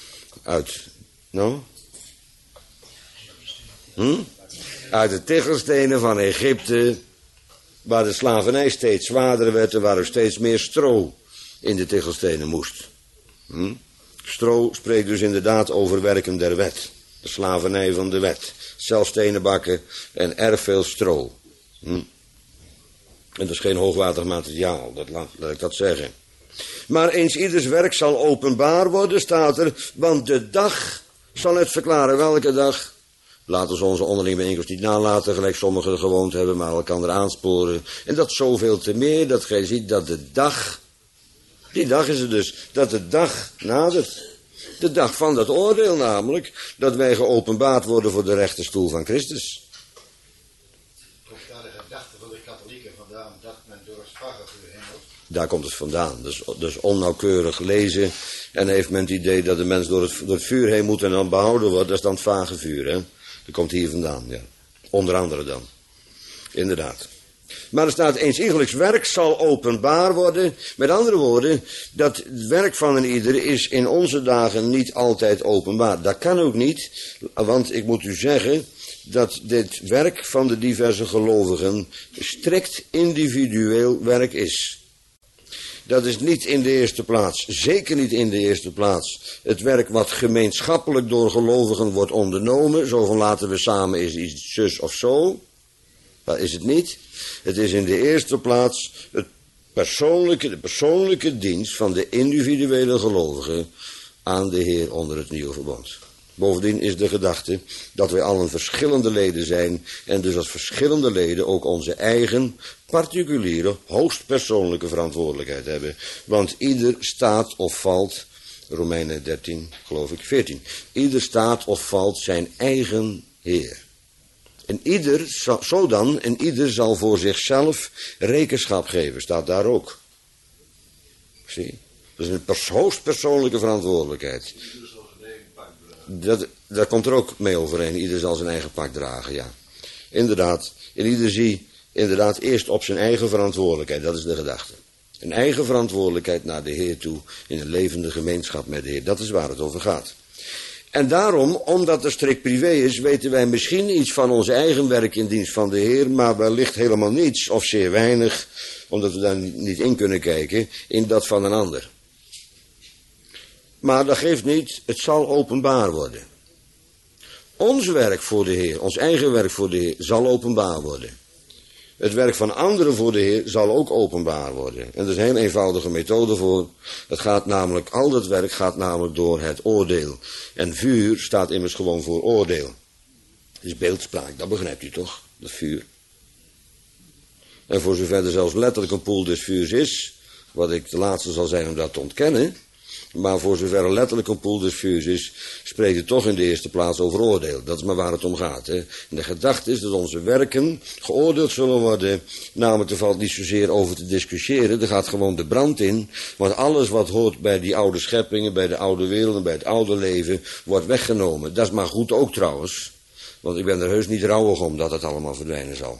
Uit de tichelstenen van Egypte, waar de slavernij steeds zwaarder werd en waar er steeds meer stro in de tichelstenen moest. Stro spreekt dus inderdaad over werken der wet. De slavernij van de wet. Zelfs stenen bakken en erg veel stro. En dat is geen hoogwaardig materiaal, laat ik dat zeggen. Maar eens ieders werk zal openbaar worden, staat er, want de dag zal het verklaren. Welke dag? Laten we onze onderlinge bijeenkomst niet nalaten, gelijk sommigen gewoond hebben, maar elkaar aansporen. En dat zoveel te meer, dat gij ziet dat de dag, die dag is het dus, dat de dag nadert. De dag van dat oordeel namelijk, dat wij geopenbaard worden voor de rechterstoel van Christus. Komt daar de gedachte van de katholieken vandaan dat men door het vlaggenvuur hemelt? Daar komt het vandaan. Dus onnauwkeurig lezen. En heeft men het idee dat de mens door het vuur heen moet en dan behouden wordt. Dat is dan het vage vuur. Hè? Dat komt hier vandaan. Ja. Onder andere dan. Inderdaad. Maar er staat eens iegelijks werk zal openbaar worden. Met andere woorden, dat het werk van een ieder is in onze dagen niet altijd openbaar. Dat kan ook niet, want ik moet u zeggen dat dit werk van de diverse gelovigen strikt individueel werk is. Dat is niet in de eerste plaats, zeker niet in de eerste plaats, het werk wat gemeenschappelijk door gelovigen wordt ondernomen. Zo van laten we samen eens iets zus of zo. Dat is het niet. Het is in de eerste plaats de persoonlijke dienst van de individuele gelovigen aan de Heer onder het nieuwe verbond. Bovendien is de gedachte dat wij allen verschillende leden zijn en dus als verschillende leden ook onze eigen particuliere, hoogst persoonlijke verantwoordelijkheid hebben. Want ieder staat of valt, Romeinen 13, geloof ik, 14. Ieder staat of valt zijn eigen Heer. En ieder zal voor zichzelf rekenschap geven, staat daar ook. Zie, dat is een hoogst persoonlijke verantwoordelijkheid. Dat komt er ook mee overeen. Ieder zal zijn eigen pak dragen, ja. Inderdaad. En ieder zie inderdaad eerst op zijn eigen verantwoordelijkheid. Dat is de gedachte. Een eigen verantwoordelijkheid naar de Heer toe. In een levende gemeenschap met de Heer. Dat is waar het over gaat. En daarom, omdat het strikt privé is, weten wij misschien iets van ons eigen werk in dienst van de Heer. Maar wellicht helemaal niets, of zeer weinig, omdat we daar niet in kunnen kijken, in dat van een ander. Maar dat geeft niet, het zal openbaar worden. Ons werk voor de Heer, ons eigen werk voor de Heer, zal openbaar worden. Het werk van anderen voor de Heer zal ook openbaar worden. En er is een heel eenvoudige methode voor. Al dat werk gaat namelijk door het oordeel. En vuur staat immers gewoon voor oordeel. Het is beeldspraak, dat begrijpt u toch? Dat vuur. En voor zover er zelfs letterlijk een poel des vuurs is, wat ik de laatste zal zijn om dat te ontkennen, maar voor zover er letterlijk een poel des vuurs is, spreekt het toch in de eerste plaats over oordeel. Dat is maar waar het om gaat. Hè. En de gedachte is dat onze werken geoordeeld zullen worden. Namelijk, er valt niet zozeer over te discussiëren. Er gaat gewoon de brand in. Want alles wat hoort bij die oude scheppingen, bij de oude wereld en bij het oude leven, wordt weggenomen. Dat is maar goed ook trouwens. Want ik ben er heus niet rouwig om dat het allemaal verdwijnen zal.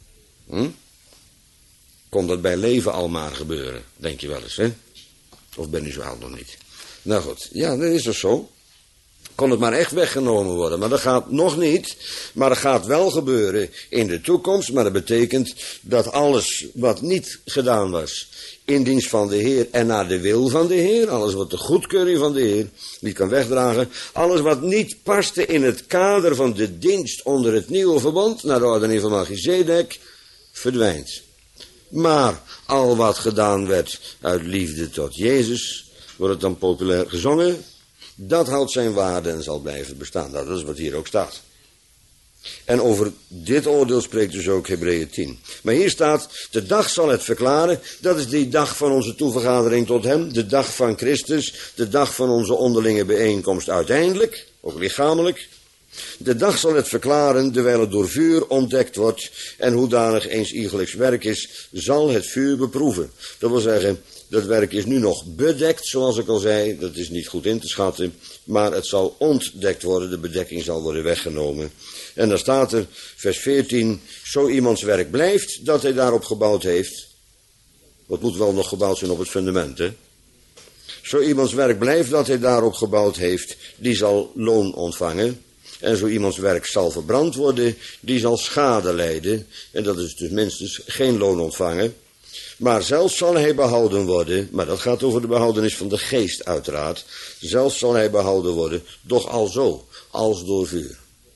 Kon dat bij leven al maar gebeuren, denk je wel eens, hè? Of ben u zo oud nog niet? Nou goed, ja, dat is dus zo. Kon het maar echt weggenomen worden. Maar dat gaat nog niet. Maar dat gaat wel gebeuren in de toekomst. Maar dat betekent dat alles wat niet gedaan was in dienst van de Heer en naar de wil van de Heer, alles wat de goedkeuring van de Heer niet kan wegdragen, alles wat niet paste in het kader van de dienst onder het nieuwe verbond, naar de ordening van Melchizedek, verdwijnt. Maar al wat gedaan werd uit liefde tot Jezus, wordt het dan populair gezongen, dat houdt zijn waarde en zal blijven bestaan. Dat is wat hier ook staat. En over dit oordeel spreekt dus ook Hebreeën 10. Maar hier staat, de dag zal het verklaren, dat is die dag van onze toevergadering tot hem, de dag van Christus, de dag van onze onderlinge bijeenkomst uiteindelijk, ook lichamelijk. De dag zal het verklaren, terwijl het door vuur ontdekt wordt, en hoedanig eens iegelijks werk is, zal het vuur beproeven. Dat wil zeggen, dat werk is nu nog bedekt, zoals ik al zei, dat is niet goed in te schatten, maar het zal ontdekt worden, de bedekking zal worden weggenomen. En dan staat er, vers 14, zo iemands werk blijft, dat hij daarop gebouwd heeft. Wat moet wel nog gebouwd zijn op het fundament, hè? Zo iemands werk blijft, dat hij daarop gebouwd heeft, die zal loon ontvangen. En zo iemands werk zal verbrand worden, die zal schade lijden. En dat is dus minstens geen loon ontvangen. Maar zelfs zal hij behouden worden, maar dat gaat over de behoudenis van de geest uiteraard. Zelfs zal hij behouden worden, doch alzo, als door vuur.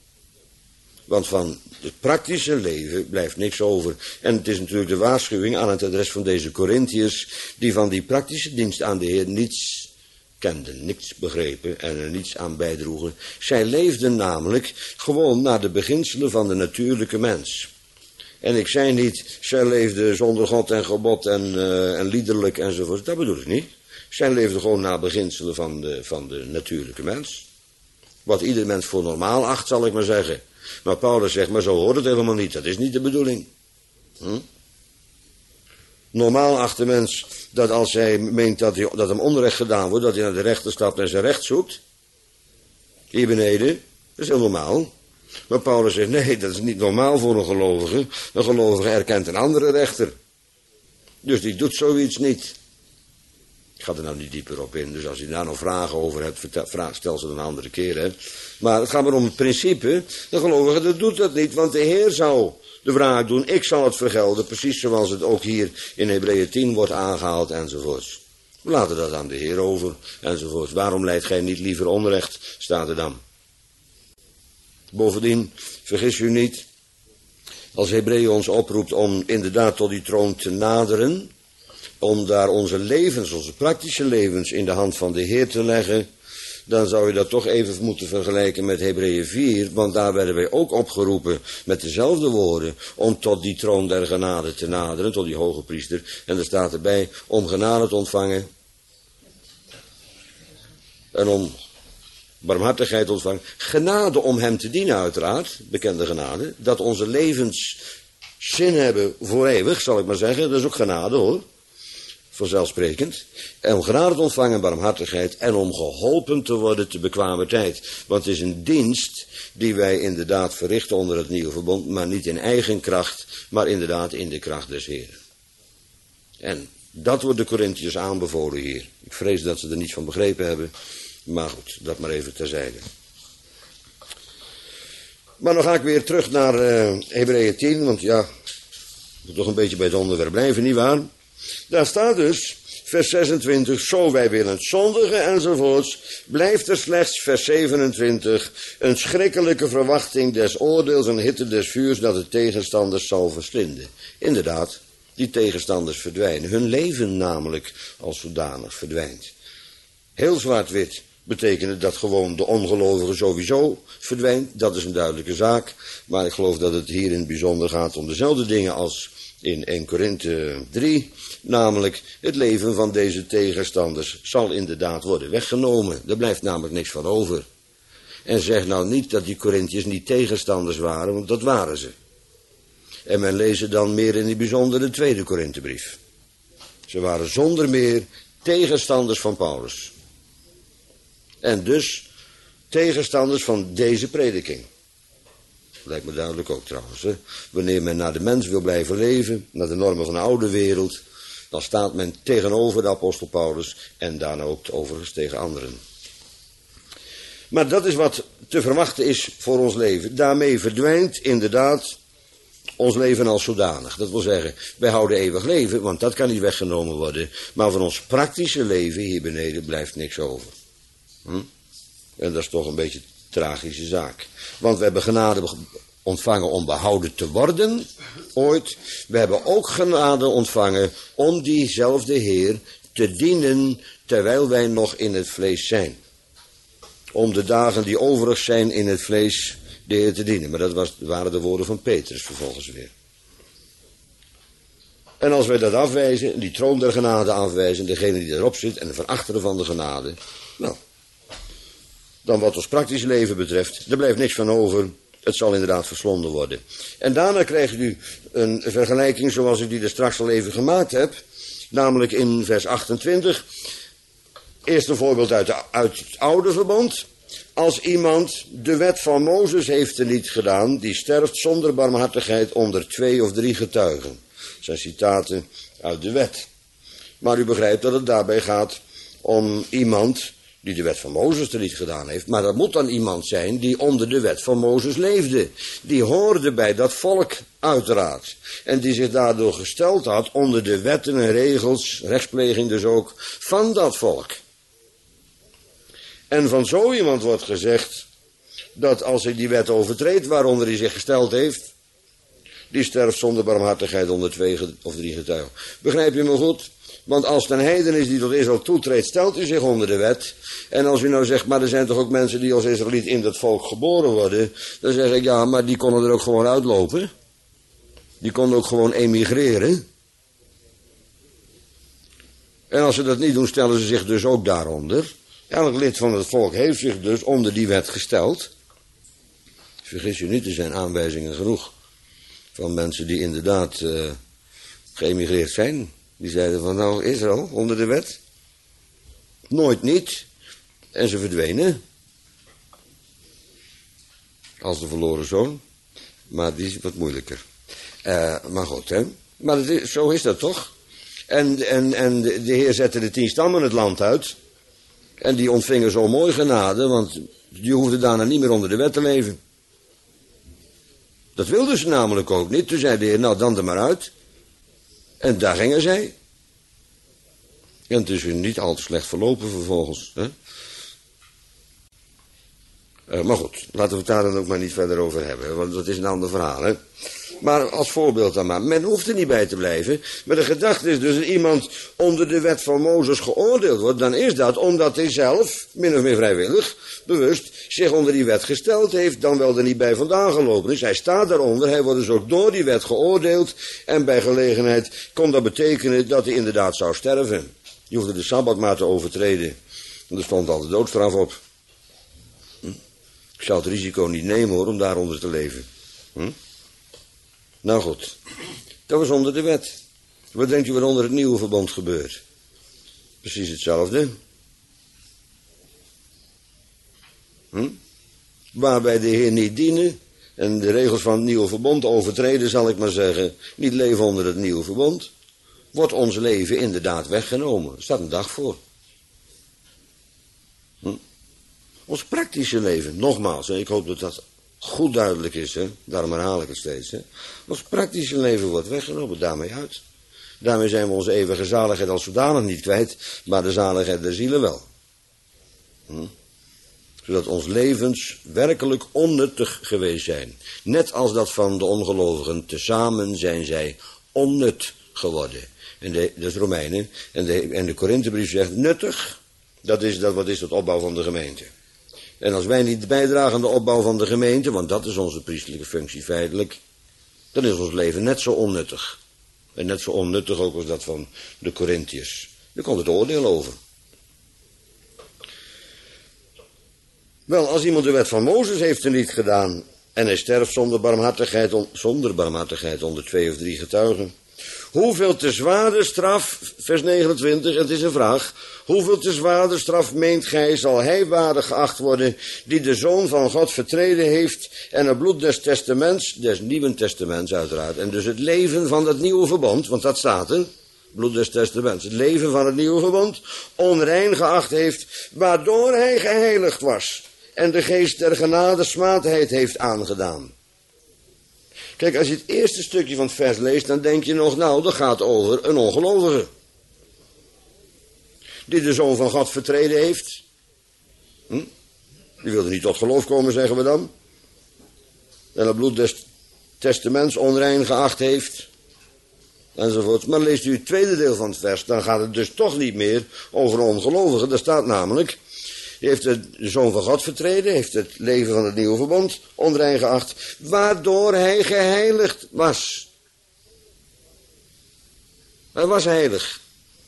Want van het praktische leven blijft niks over. En het is natuurlijk de waarschuwing aan het adres van deze Korintiërs, die van die praktische dienst aan de Heer niets kenden, niets begrepen en er niets aan bijdroegen. Zij leefden namelijk gewoon naar de beginselen van de natuurlijke mens. En ik zei niet, zij leefden zonder God en gebod en liederlijk enzovoort. Dat bedoel ik niet. Zij leefden gewoon naar beginselen van de natuurlijke mens. Wat ieder mens voor normaal acht, zal ik maar zeggen. Maar Paulus zegt, maar zo hoort het helemaal niet. Dat is niet de bedoeling. Normaal acht de mens dat als hij meent dat hem onrecht gedaan wordt, dat hij naar de rechter stapt en zijn recht zoekt. Hier beneden, dat is heel normaal. Maar Paulus zegt, nee, dat is niet normaal voor een gelovige. Een gelovige erkent een andere rechter. Dus die doet zoiets niet. Ik ga er nou niet dieper op in, dus als je daar nog vragen over hebt, stel ze dan een andere keer. Hè. Maar het gaat maar om het principe. De gelovige doet dat niet, want de Heer zou de wraak doen. Ik zal het vergelden, precies zoals het ook hier in Hebreeën 10 wordt aangehaald enzovoorts. We laten dat aan de Heer over enzovoorts. Waarom lijdt gij niet liever onrecht, staat er dan. Bovendien, vergis u niet, als Hebreeën ons oproept om inderdaad tot die troon te naderen, om daar onze levens, onze praktische levens in de hand van de Heer te leggen, dan zou je dat toch even moeten vergelijken met Hebreeën 4, want daar werden wij ook opgeroepen met dezelfde woorden, om tot die troon der genade te naderen, tot die hoge priester. En er staat erbij, om genade te ontvangen en om barmhartigheid te ontvangen. Genade om hem te dienen uiteraard, bekende genade, dat onze levens zin hebben voor eeuwig, zal ik maar zeggen, dat is ook genade hoor. Vanzelfsprekend. En om genade te ontvangen, barmhartigheid. En om geholpen te worden te bekwame tijd. Want het is een dienst die wij inderdaad verrichten onder het nieuwe verbond. Maar niet in eigen kracht, maar inderdaad in de kracht des Heeren. En dat wordt de Korintiërs aanbevolen hier. Ik vrees dat ze er niets van begrepen hebben. Maar goed, dat maar even terzijde. Maar dan ga ik weer terug naar Hebreeën 10. Want ja, ik moet toch een beetje bij het onderwerp blijven, nietwaar? Daar staat dus, vers 26, zo wij willen zondigen enzovoorts, blijft er slechts, vers 27, een schrikkelijke verwachting des oordeels en hitte des vuurs dat de tegenstanders zal verslinden. Inderdaad, die tegenstanders verdwijnen, hun leven namelijk als zodanig verdwijnt. Heel zwart-wit betekent dat gewoon de ongelovige sowieso verdwijnt, dat is een duidelijke zaak, maar ik geloof dat het hier in het bijzonder gaat om dezelfde dingen als in 1 Korinthe 3, namelijk het leven van deze tegenstanders zal inderdaad worden weggenomen. Er blijft namelijk niks van over. En zeg nou niet dat die Korinthiërs niet tegenstanders waren, want dat waren ze. En men leest dan meer in het bijzonder de 2e Korinthebrief. Ze waren zonder meer tegenstanders van Paulus. En dus tegenstanders van deze prediking. Lijkt me duidelijk ook trouwens. Hè? Wanneer men naar de mens wil blijven leven, naar de normen van de oude wereld, dan staat men tegenover de apostel Paulus en daarna ook overigens tegen anderen. Maar dat is wat te verwachten is voor ons leven. Daarmee verdwijnt inderdaad ons leven als zodanig. Dat wil zeggen, wij houden eeuwig leven, want dat kan niet weggenomen worden. Maar van ons praktische leven hier beneden blijft niks over. En dat is toch een beetje een tragische zaak. Want we hebben genade ontvangen om behouden te worden, ooit. We hebben ook genade ontvangen om diezelfde Heer te dienen terwijl wij nog in het vlees zijn. Om de dagen die overig zijn in het vlees de Heer te dienen. Maar dat waren de woorden van Petrus vervolgens weer. En als wij dat afwijzen, die troon der genade afwijzen, degene die erop zit en de verachteren van de genade, nou, dan wat ons praktisch leven betreft, er blijft niks van over. Het zal inderdaad verslonden worden. En daarna krijgt u een vergelijking zoals ik die er straks al even gemaakt heb. Namelijk in vers 28. Eerst een voorbeeld uit het oude verbond. Als iemand de wet van Mozes heeft teniet gedaan, die sterft zonder barmhartigheid onder 2 of 3 getuigen. Dat zijn citaten uit de wet. Maar u begrijpt dat het daarbij gaat om iemand die de wet van Mozes teniet gedaan heeft. Maar dat moet dan iemand zijn die onder de wet van Mozes leefde. Die hoorde bij dat volk uiteraard. En die zich daardoor gesteld had onder de wetten en regels, rechtspleging dus ook, van dat volk. En van zo iemand wordt gezegd dat als hij die wet overtreedt waaronder hij zich gesteld heeft, die sterft zonder barmhartigheid onder 2 of 3 getuigen. Begrijp je me goed? Want als het een heiden is die tot Israël toetreedt, stelt hij zich onder de wet. En als u nou zegt, maar er zijn toch ook mensen die als Israëliet in dat volk geboren worden, dan zeg ik, ja, maar die konden er ook gewoon uitlopen. Die konden ook gewoon emigreren. En als ze dat niet doen, stellen ze zich dus ook daaronder. Elk lid van het volk heeft zich dus onder die wet gesteld. Vergis u niet, er zijn aanwijzingen genoeg van mensen die inderdaad geëmigreerd zijn. Die zeiden van, nou, Israël, onder de wet? Nooit niet. En ze verdwenen. Als de verloren zoon. Maar die is wat moeilijker. Maar goed, hè. Maar zo is dat toch? En de Heer zette de 10 stammen het land uit. En die ontvingen zo mooi genade, want die hoefden daarna niet meer onder de wet te leven. Dat wilden ze namelijk ook niet. Toen zei de Heer, nou dan er maar uit. En daar gingen zij. En het is hun niet al te slecht verlopen vervolgens. Hè? Maar goed, laten we het daar dan ook maar niet verder over hebben. Want dat is een ander verhaal. Hè? Maar als voorbeeld dan maar. Men hoeft er niet bij te blijven. Maar de gedachte is dus dat iemand onder de wet van Mozes geoordeeld wordt. Dan is dat omdat hij zelf, min of meer vrijwillig, bewust, zich onder die wet gesteld heeft. Dan wel er niet bij vandaan gelopen is. Hij staat daaronder. Hij wordt dus ook door die wet geoordeeld. En bij gelegenheid kon dat betekenen dat hij inderdaad zou sterven. Je hoefde de Sabbat maar te overtreden. En er stond al de doodstraf op. Ik zou het risico niet nemen hoor, om daaronder te leven. Nou goed, dat was onder de wet. Wat denkt u wat onder het nieuwe verbond gebeurt? Precies hetzelfde. Waarbij de Heer niet dienen en de regels van het nieuwe verbond overtreden, zal ik maar zeggen, niet leven onder het nieuwe verbond, wordt ons leven inderdaad weggenomen. Er staat een dag voor. Ons praktische leven, nogmaals, ik hoop dat dat goed duidelijk is, hè? Daarom herhaal ik het steeds. Hè? Ons praktische leven wordt weggenomen, daarmee uit. Daarmee zijn we onze eeuwige zaligheid als zodanig niet kwijt, maar de zaligheid der zielen wel. Zodat ons levens werkelijk onnuttig geweest zijn. Net als dat van de ongelovigen, tezamen zijn zij onnut geworden. En dat is Romeinen. En de Korinthebrief zegt nuttig, wat is het opbouw van de gemeente. En als wij niet bijdragen aan de opbouw van de gemeente, want dat is onze priestelijke functie feitelijk, dan is ons leven net zo onnuttig. En net zo onnuttig ook als dat van de Corinthiërs. Daar komt het oordeel over. Wel, als iemand de wet van Mozes heeft er niet gedaan en hij sterft zonder barmhartigheid onder 2 of 3 getuigen. Hoeveel te zwaarder straf, vers 29, het is een vraag. Hoeveel te zwaarder straf meent gij zal hij waardig geacht worden die de Zoon van God vertreden heeft en het bloed des testaments, des nieuwen testaments uiteraard. En dus het leven van dat nieuwe verbond, want dat staat er, bloed des testaments, het leven van het nieuwe verbond, onrein geacht heeft, waardoor hij geheiligd was en de geest der genade smaadheid heeft aangedaan. Kijk, als je het eerste stukje van het vers leest, dan denk je nog, nou, dat gaat over een ongelovige. Die de Zoon van God vertreden heeft. Die wilde niet tot geloof komen, zeggen we dan. En het bloed des testaments onrein geacht heeft. Enzovoort. Maar leest u het tweede deel van het vers, dan gaat het dus toch niet meer over een ongelovige. Daar staat namelijk, hij heeft de Zoon van God vertreden, heeft het leven van het nieuwe verbond onrein geacht, waardoor hij geheiligd was. Hij was heilig.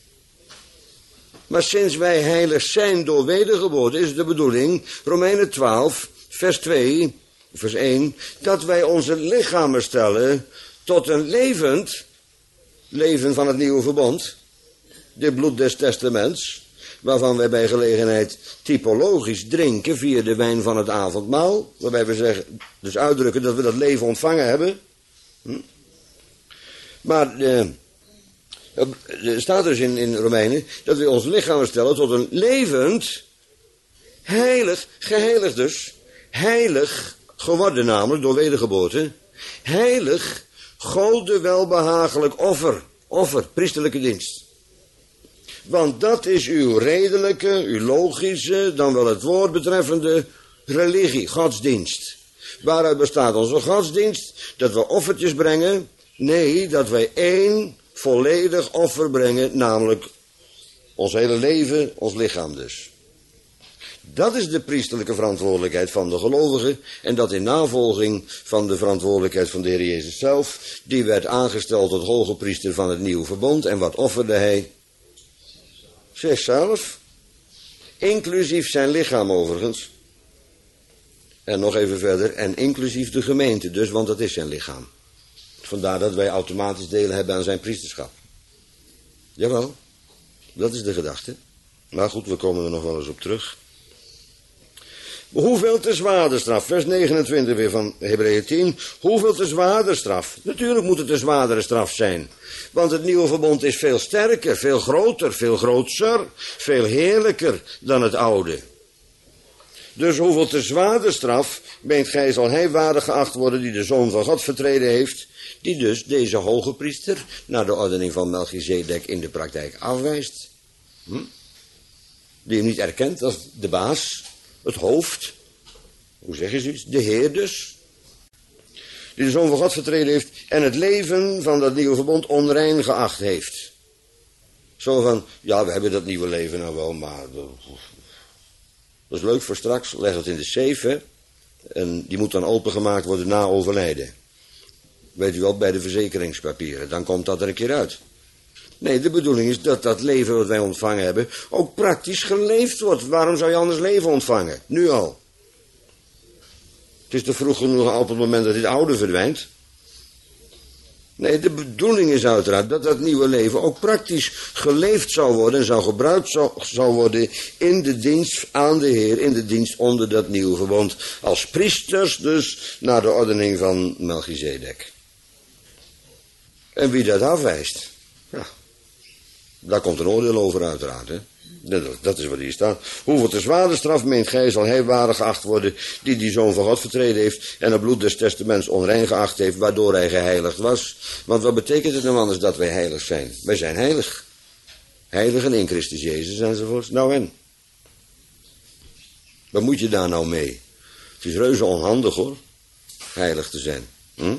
Maar sinds wij heilig zijn door wedergeboorte, is het de bedoeling, Romeinen 12, vers 2, vers 1, dat wij onze lichamen stellen tot een leven van het nieuwe verbond, dit bloed des testaments, waarvan wij bij gelegenheid typologisch drinken via de wijn van het avondmaal, waarbij we zeggen, dus uitdrukken dat we dat leven ontvangen hebben. Maar er staat dus in Romeinen dat we ons lichaam stellen tot een levend, heilig, geheiligd dus, heilig geworden namelijk door wedergeboorte, heilig, Gode welbehagelijk offer, priesterlijke dienst. Want dat is uw redelijke, uw logische, dan wel het woord betreffende religie, godsdienst. Waaruit bestaat onze godsdienst? Dat we offertjes brengen? Nee, dat wij één volledig offer brengen, namelijk ons hele leven, ons lichaam dus. Dat is de priesterlijke verantwoordelijkheid van de gelovigen en dat in navolging van de verantwoordelijkheid van de Heer Jezus zelf. Die werd aangesteld tot hoge priester van het nieuwe verbond en wat offerde hij? Zichzelf, inclusief zijn lichaam overigens. En nog even verder, en inclusief de gemeente dus, want dat is zijn lichaam. Vandaar dat wij automatisch deel hebben aan zijn priesterschap. Jawel, dat is de gedachte. Maar goed, we komen er nog wel eens op terug. Hoeveel te zwaarder straf? Vers 29 weer van Hebreeën 10. Hoeveel te zwaarder straf? Natuurlijk moet het een zwaardere straf zijn. Want het nieuwe verbond is veel sterker, veel groter, veel grootser, veel heerlijker dan het oude. Dus hoeveel te zwaarder straf, meent gij, zal hij waardig geacht worden die de Zoon van God vertreden heeft, die dus deze hoge priester naar de ordening van Melchizedek in de praktijk afwijst. Die hem niet erkent als de baas, het hoofd, hoe zeg je zoiets, de Heer dus, die de Zoon van God vertreden heeft en het leven van dat nieuwe verbond onrein geacht heeft. Zo van, ja, we hebben dat nieuwe leven nou wel, maar dat is leuk voor straks, leg het in de safe, hè? En die moet dan opengemaakt worden na overlijden. Weet u wel, bij de verzekeringspapieren, dan komt dat er een keer uit. Nee, de bedoeling is dat dat leven wat wij ontvangen hebben ook praktisch geleefd wordt. Waarom zou je anders leven ontvangen? Nu al. Het is te vroeg genoeg op het moment dat dit oude verdwijnt. Nee, de bedoeling is uiteraard dat dat nieuwe leven ook praktisch geleefd zou worden en zou gebruikt zou worden in de dienst aan de Heer, in de dienst onder dat nieuwe verbond. Als priesters dus naar de ordening van Melchizedek. En wie dat afwijst, ja, daar komt een oordeel over uiteraard, hè. Dat is wat hier staat. Hoeveel te zwaarder straf, meent gij, zal hij waardig geacht worden die Zoon van God vertreden heeft en het bloed des testaments onrein geacht heeft, waardoor hij geheiligd was. Want wat betekent het nou anders dat wij heilig zijn? Wij zijn heilig. Heiligen in Christus Jezus enzovoort. Nou en? Wat moet je daar nou mee? Het is reuze onhandig hoor, heilig te zijn.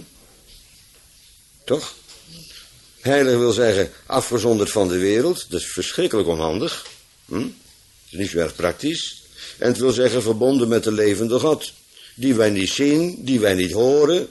Toch? Heilig wil zeggen afgezonderd van de wereld. Dat is verschrikkelijk onhandig. Dat is niet zo erg praktisch. En het wil zeggen verbonden met de levende God. Die wij niet zien, die wij niet horen.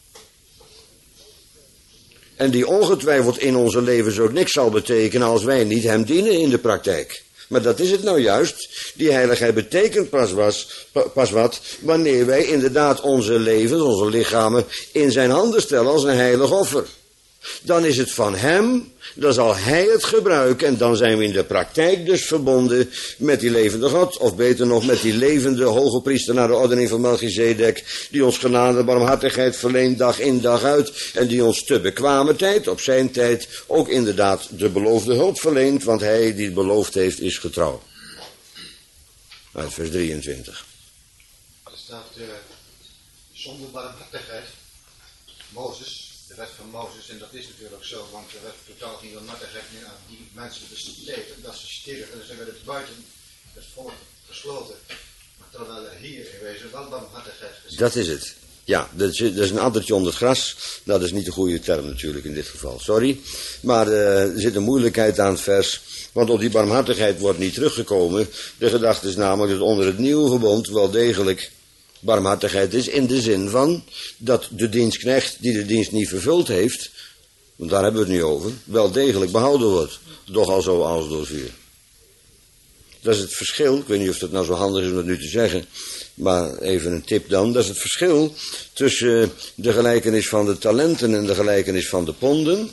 En die ongetwijfeld in onze levens ook niks zal betekenen als wij niet hem dienen in de praktijk. Maar dat is het nou juist. Die heiligheid betekent pas wat wanneer wij inderdaad onze levens, onze lichamen in zijn handen stellen als een heilig offer. Dan is het van hem, dan zal hij het gebruiken en dan zijn we in de praktijk dus verbonden met die levende God. Of beter nog met die levende hoge priester naar de ordening van Melchizedek, die ons genade en barmhartigheid verleent dag in dag uit en die ons te bekwame tijd, op zijn tijd, ook inderdaad de beloofde hulp verleent, want hij die het beloofd heeft is getrouw. Uit vers 23. Er staat zonder barmhartigheid, Mozes. De wet van Mozes, en dat is natuurlijk zo, want er werd totaal geen barmhartigheid meer aan die mensen besteed, dat ze stierven en ze werden buiten het volk gesloten. Maar terwijl er hier in wezen wel barmhartigheid gezien. Dat is het. Ja, dat is een addertje onder het gras. Nou, dat is niet de goede term natuurlijk in dit geval, sorry. Maar er zit een moeilijkheid aan het vers, want op die barmhartigheid wordt niet teruggekomen. De gedachte is namelijk dat onder het nieuwe verbond wel degelijk barmhartigheid is in de zin van dat de dienstknecht die de dienst niet vervuld heeft, want daar hebben we het nu over, wel degelijk behouden wordt. Doch al zo als door vuur. Dat is het verschil, ik weet niet of het nou zo handig is om dat nu te zeggen, maar even een tip dan. Dat is het verschil tussen de gelijkenis van de talenten en de gelijkenis van de ponden.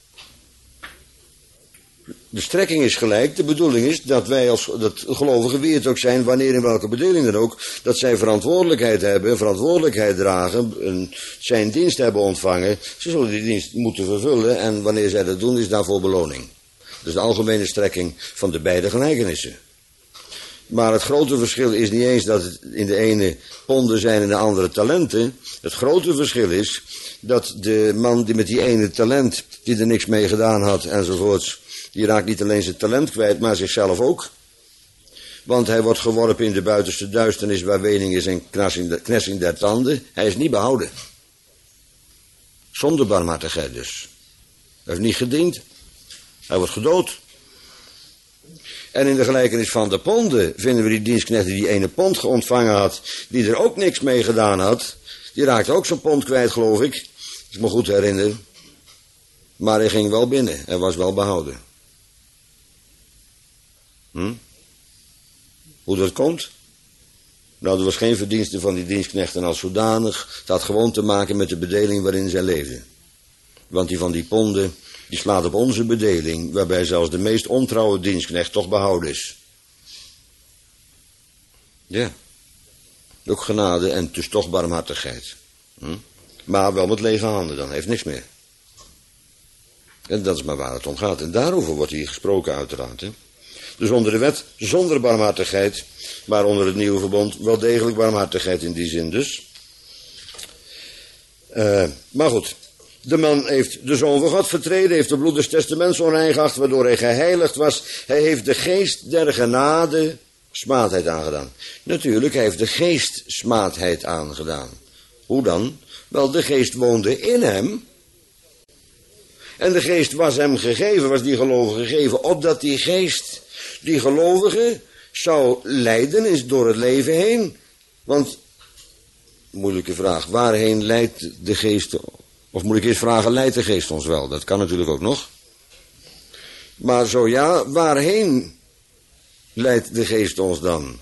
De strekking is gelijk. De bedoeling is dat wij als dat gelovigen, wie het ook zijn, wanneer in welke bedeling dan ook, dat zij verantwoordelijkheid hebben, verantwoordelijkheid dragen, zijn dienst hebben ontvangen. Ze zullen die dienst moeten vervullen en wanneer zij dat doen is daarvoor beloning. Dus de algemene strekking van de beide gelijkenissen. Maar het grote verschil is niet eens dat het in de ene ponden zijn en de andere talenten. Het grote verschil is dat de man die met die ene talent, die er niks mee gedaan had enzovoorts, die raakt niet alleen zijn talent kwijt, maar zichzelf ook. Want hij wordt geworpen in de buitenste duisternis waar wening is en knessing der tanden. Hij is niet behouden. Zonder barmhartigheid dus. Hij heeft niet gediend. Hij wordt gedood. En in de gelijkenis van de ponden vinden we die dienstknecht die ene pond ontvangen had, die er ook niks mee gedaan had. Die raakte ook zijn pond kwijt, geloof ik. Als ik me goed herinner. Maar hij ging wel binnen. Hij was wel behouden. Hoe dat komt? Nou, er was geen verdienste van die dienstknechten als zodanig. Het had gewoon te maken met de bedeling waarin zij leefden. Want die van die ponden, Die slaat op onze bedeling, waarbij zelfs de meest ontrouwe dienstknecht toch behouden is. Ja. Ook genade en dus toch barmhartigheid. Maar wel met lege handen, dan heeft niks meer. En dat is maar waar het om gaat. En daarover wordt hier gesproken uiteraard. Hè? Dus onder de wet zonder barmhartigheid, maar onder het nieuwe verbond wel degelijk barmhartigheid in die zin dus. Maar goed, de man heeft de Zoon van God vertreden, heeft de bloed des testaments onrein geacht, waardoor hij geheiligd was. Hij heeft de geest der genade smaadheid aangedaan. Natuurlijk, hij heeft de geest smaadheid aangedaan. Hoe dan? Wel, de geest woonde in hem. En de geest was hem gegeven, was die gelovige gegeven, opdat die geest, die gelovige, zou leiden door het leven heen. Want, moeilijke vraag, waarheen leidt de geest? Of moet ik eerst vragen, leidt de geest ons wel? Dat kan natuurlijk ook nog. Maar zo ja, waarheen leidt de geest ons dan?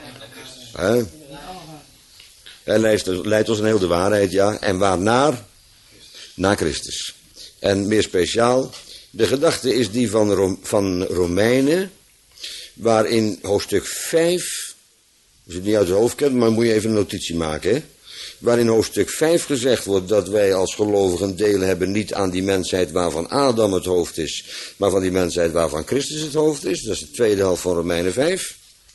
Hij leidt ons in heel de waarheid, ja. En waarnaar? Naar Christus. En meer speciaal, de gedachte is die van Romeinen, waarin hoofdstuk 5, als je het niet uit het hoofd kent, maar moet je even een notitie maken, hè? Waarin hoofdstuk 5 gezegd wordt dat wij als gelovigen delen hebben niet aan die mensheid waarvan Adam het hoofd is, maar van die mensheid waarvan Christus het hoofd is. Dat is de tweede helft van Romeinen 5.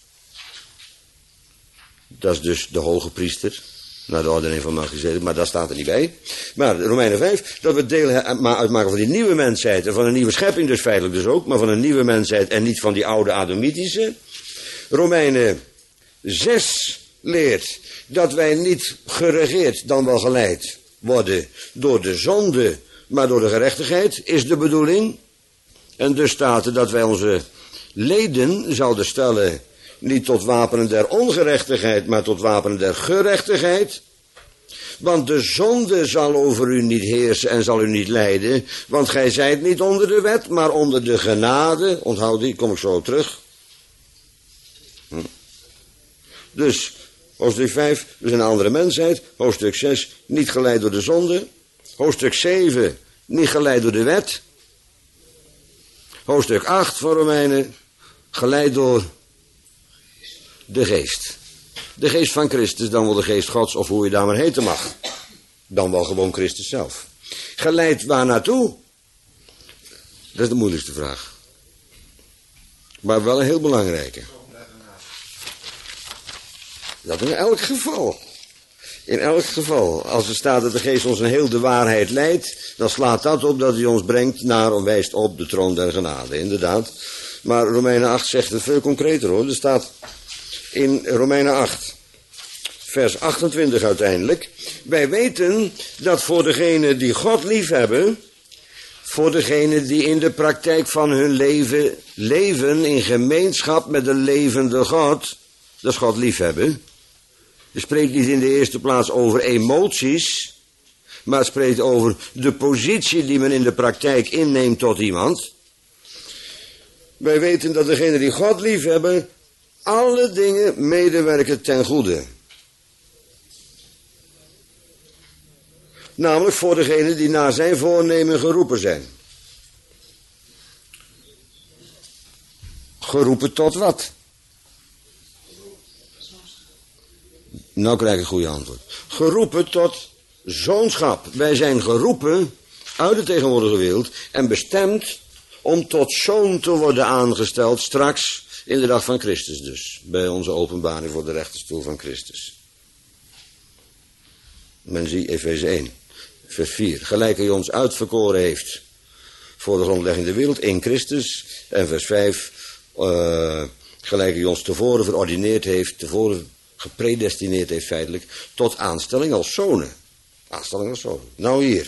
Dat is dus de hoge priester, naar de ordening van Melchizedek, maar dat staat er niet bij. Maar Romeinen 5, dat we deel uitmaken van die nieuwe mensheid, en van een nieuwe schepping dus feitelijk dus ook, maar van een nieuwe mensheid en niet van die oude Adamitische. Romeinen 6 leert dat wij niet geregeerd, dan wel geleid worden door de zonde, maar door de gerechtigheid, is de bedoeling. En dus staat er dat wij onze leden zouden stellen, niet tot wapenen der ongerechtigheid, maar tot wapenen der gerechtigheid. Want de zonde zal over u niet heersen en zal u niet leiden, want gij zijt niet onder de wet, maar onder de genade. Onthoud die, kom ik zo op terug. Dus, hoofdstuk 5, we zijn een andere mensheid. Hoofdstuk 6, niet geleid door de zonde. Hoofdstuk 7, niet geleid door de wet. Hoofdstuk 8 van Romeinen, geleid door de geest. De geest van Christus, dan wel de geest Gods, of hoe je daar maar heten mag. Dan wel gewoon Christus zelf. Geleid waar naartoe? Dat is de moeilijkste vraag. Maar wel een heel belangrijke. Dat in elk geval. In elk geval. Als er staat dat de geest ons in heel de waarheid leidt, dan slaat dat op dat hij ons brengt naar, wijst op de troon der genade. Inderdaad. Maar Romeinen 8 zegt het veel concreter hoor. Er staat in Romeinen 8, vers 28 uiteindelijk. Wij weten dat voor degenen die God liefhebben, voor degenen die in de praktijk van hun leven leven in gemeenschap met de levende God, dat is God liefhebben. Je spreekt niet in de eerste plaats over emoties, maar het spreekt over de positie die men in de praktijk inneemt tot iemand. Wij weten dat degenen die God liefhebben, alle dingen medewerken ten goede. Namelijk voor degenen die naar zijn voornemen geroepen zijn. Geroepen tot wat? Nou krijg ik een goede antwoord. Geroepen tot zoonschap. Wij zijn geroepen uit de tegenwoordige wereld en bestemd om tot zoon te worden aangesteld straks in de dag van Christus dus. Bij onze openbaring voor de rechterstoel van Christus. Men ziet Efeze 1, vers 4. Gelijk hij ons uitverkoren heeft voor de grondlegging der wereld in Christus. En vers 5. Gelijk hij ons tevoren verordineerd heeft, tevoren gepredestineerd heeft feitelijk, tot aanstelling als zonen. Aanstelling als zonen. Nou hier.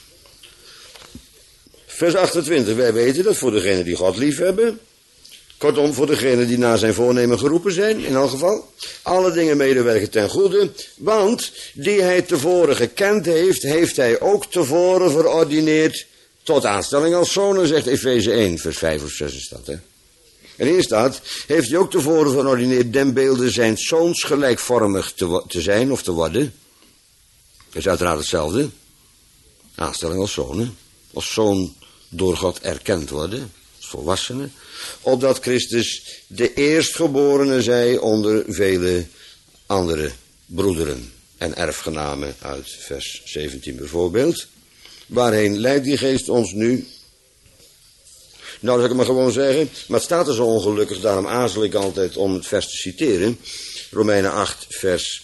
Vers 28. Wij weten dat voor degenen die God lief hebben, kortom voor degenen die naar zijn voornemen geroepen zijn, in elk geval, alle dingen medewerken ten goede, want die hij tevoren gekend heeft, heeft hij ook tevoren verordineerd tot aanstelling als zonen, zegt Efeze 1, vers 5 of 6 is dat, hè. En hier staat, heeft hij ook tevoren verordineerd den beelden zijn zoons gelijkvormig te zijn of te worden. Dat is uiteraard hetzelfde. Aanstelling als zoon, hè. Als zoon door God erkend worden, als volwassenen, opdat Christus de eerstgeborene zij onder vele andere broederen en erfgenamen uit vers 17 bijvoorbeeld. Waarheen leidt die geest ons nu? Nou, dat zal ik maar gewoon zeggen, maar het staat er zo ongelukkig, daarom aarzel ik altijd om het vers te citeren. Romeinen 8, vers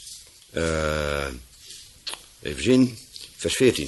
14.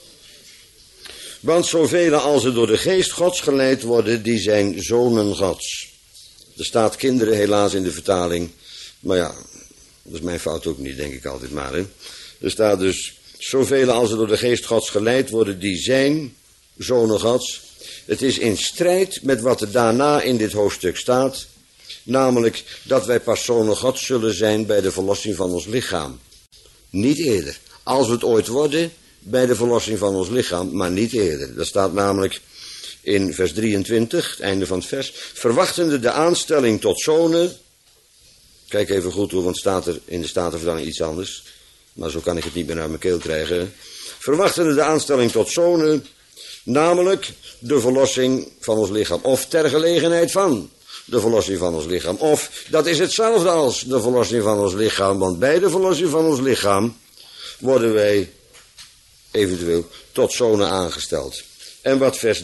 Want zoveel als er door de geest Gods geleid worden, die zijn zonen Gods. Er staat kinderen helaas in de vertaling, maar ja, dat is mijn fout ook niet, denk ik altijd maar. Hè? Er staat dus, zoveel als er door de geest Gods geleid worden, die zijn zonen Gods. Het is in strijd met wat er daarna in dit hoofdstuk staat, namelijk dat wij pas zonen Gods zullen zijn bij de verlossing van ons lichaam. Niet eerder. Als we het ooit worden, bij de verlossing van ons lichaam, maar niet eerder. Dat staat namelijk in vers 23, het einde van het vers. Verwachtende de aanstelling tot zonen. Kijk even goed hoe, want staat er in de Statenvertaling iets anders. Maar zo kan ik het niet meer uit mijn keel krijgen. Verwachtende de aanstelling tot zonen, namelijk de verlossing van ons lichaam. Of ter gelegenheid van de verlossing van ons lichaam. Of, dat is hetzelfde als de verlossing van ons lichaam. Want bij de verlossing van ons lichaam worden wij eventueel tot zonen aangesteld. En wat vers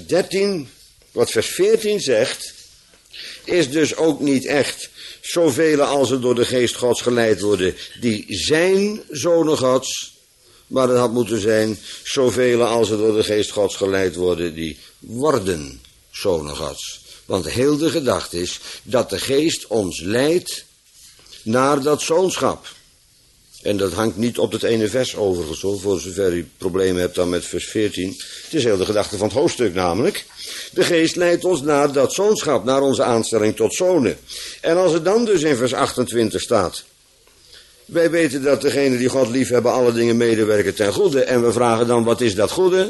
14 zegt, is dus ook niet echt zoveel als er door de geest Gods geleid worden, die zijn zonen Gods. Maar het had moeten zijn, zoveel als er door de geest Gods geleid worden, die worden zonen Gods. Want heel de gedachte is dat de geest ons leidt naar dat zoonschap. En dat hangt niet op het ene vers overigens, hoor, voor zover u problemen hebt dan met vers 14. Het is heel de gedachte van het hoofdstuk namelijk. De geest leidt ons naar dat zoonschap, naar onze aanstelling tot zonen. En als het dan dus in vers 28 staat, wij weten dat degenen die God lief hebben alle dingen medewerken ten goede. En we vragen dan, wat is dat goede?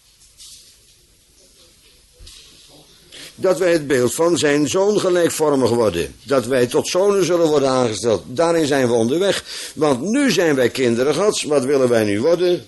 Dat wij het beeld van zijn zoon gelijkvormig worden. Dat wij tot zonen zullen worden aangesteld. Daarin zijn we onderweg. Want nu zijn wij kinderen Gods. Wat willen wij nu worden?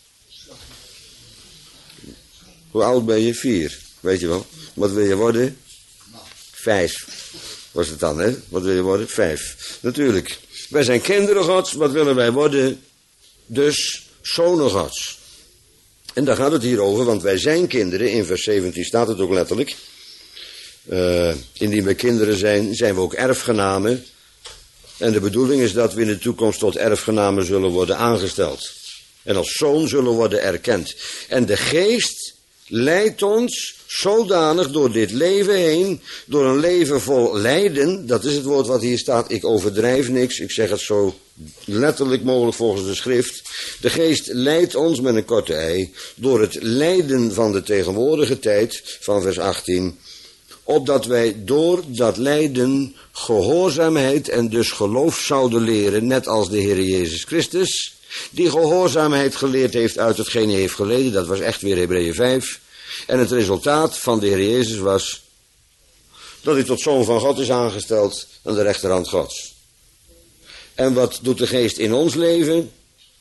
Hoe oud ben je? 4. Weet je wel. Wat wil je worden? 5. Was het dan, hè? Wat wil je worden? 5. Natuurlijk. Wij zijn kinderen Gods. Wat willen wij worden? Dus zonen Gods. En daar gaat het hier over, want wij zijn kinderen. In vers 17 staat het ook letterlijk. Indien wij kinderen zijn, zijn we ook erfgenamen. En de bedoeling is dat we in de toekomst tot erfgenamen zullen worden aangesteld. En als zoon zullen worden erkend. En de geest leidt ons zodanig door dit leven heen, door een leven vol lijden. Dat is het woord wat hier staat. Ik overdrijf niks. Ik zeg het zo letterlijk mogelijk volgens de schrift. De geest leidt ons met een korte ei door het lijden van de tegenwoordige tijd van vers 18. Opdat wij door dat lijden gehoorzaamheid en dus geloof zouden leren, net als de Heer Jezus Christus, die gehoorzaamheid geleerd heeft uit hetgeen hij heeft geleden. Dat was echt weer Hebreeën 5. En het resultaat van de Heer Jezus was dat hij tot zoon van God is aangesteld aan de rechterhand Gods. En wat doet de geest in ons leven?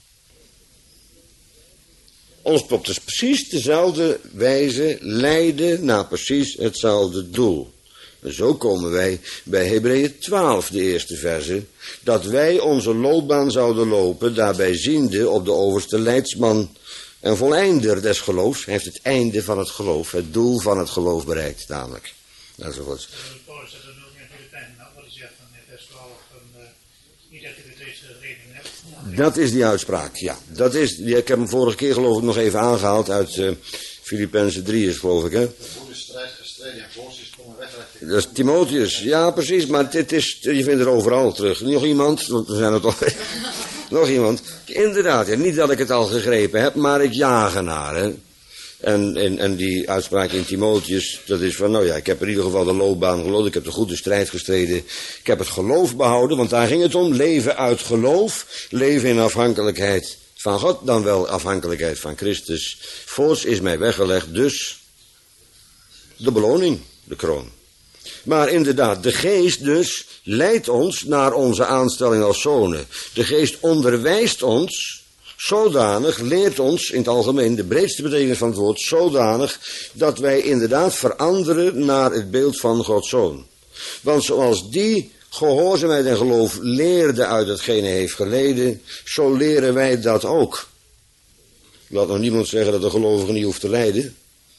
Ons op dus precies dezelfde wijze leiden naar precies hetzelfde doel. En zo komen wij bij Hebreeën 12, de eerste verse, dat wij onze loopbaan zouden lopen, daarbij ziende op de overste leidsman en voleinder des geloofs. Hij heeft het einde van het geloof, het doel van het geloof bereikt, namelijk. Enzovoorts. Paulus zegt dat ook in Filipijnen, wat hij zegt in vers 12, niet dat je het eerst gereden hebt. Dat is die uitspraak, ja. Dat is, ik heb hem vorige keer geloof ik nog even aangehaald uit Filippenzen 3 is geloof ik, hè. De goede strijd gestreden en voorziens komen wegrechten. Dat is Timotheus, ja precies, maar dit is, je vindt er overal terug. Nog iemand, want er zijn er toch nog iemand. Inderdaad, ja, niet dat ik het al gegrepen heb, maar ik jaag ernaar, hè. En die uitspraak in Timotheus, dat is van, nou ja, ik heb in ieder geval de loopbaan gelopen, ik heb de goede strijd gestreden, ik heb het geloof behouden, want daar ging het om, leven uit geloof, leven in afhankelijkheid van God, dan wel afhankelijkheid van Christus. Voorts is mij weggelegd, dus de beloning, de kroon. Maar inderdaad, de geest dus leidt ons naar onze aanstelling als zonen. De geest onderwijst ons, Zodanig leert ons in het algemeen de breedste betekenis van het woord, zodanig dat wij inderdaad veranderen naar het beeld van Gods Zoon. Want zoals die gehoorzaamheid en geloof leerde uit hetgene heeft geleden, zo leren wij dat ook. Laat nog niemand zeggen dat de gelovige niet hoeft te lijden.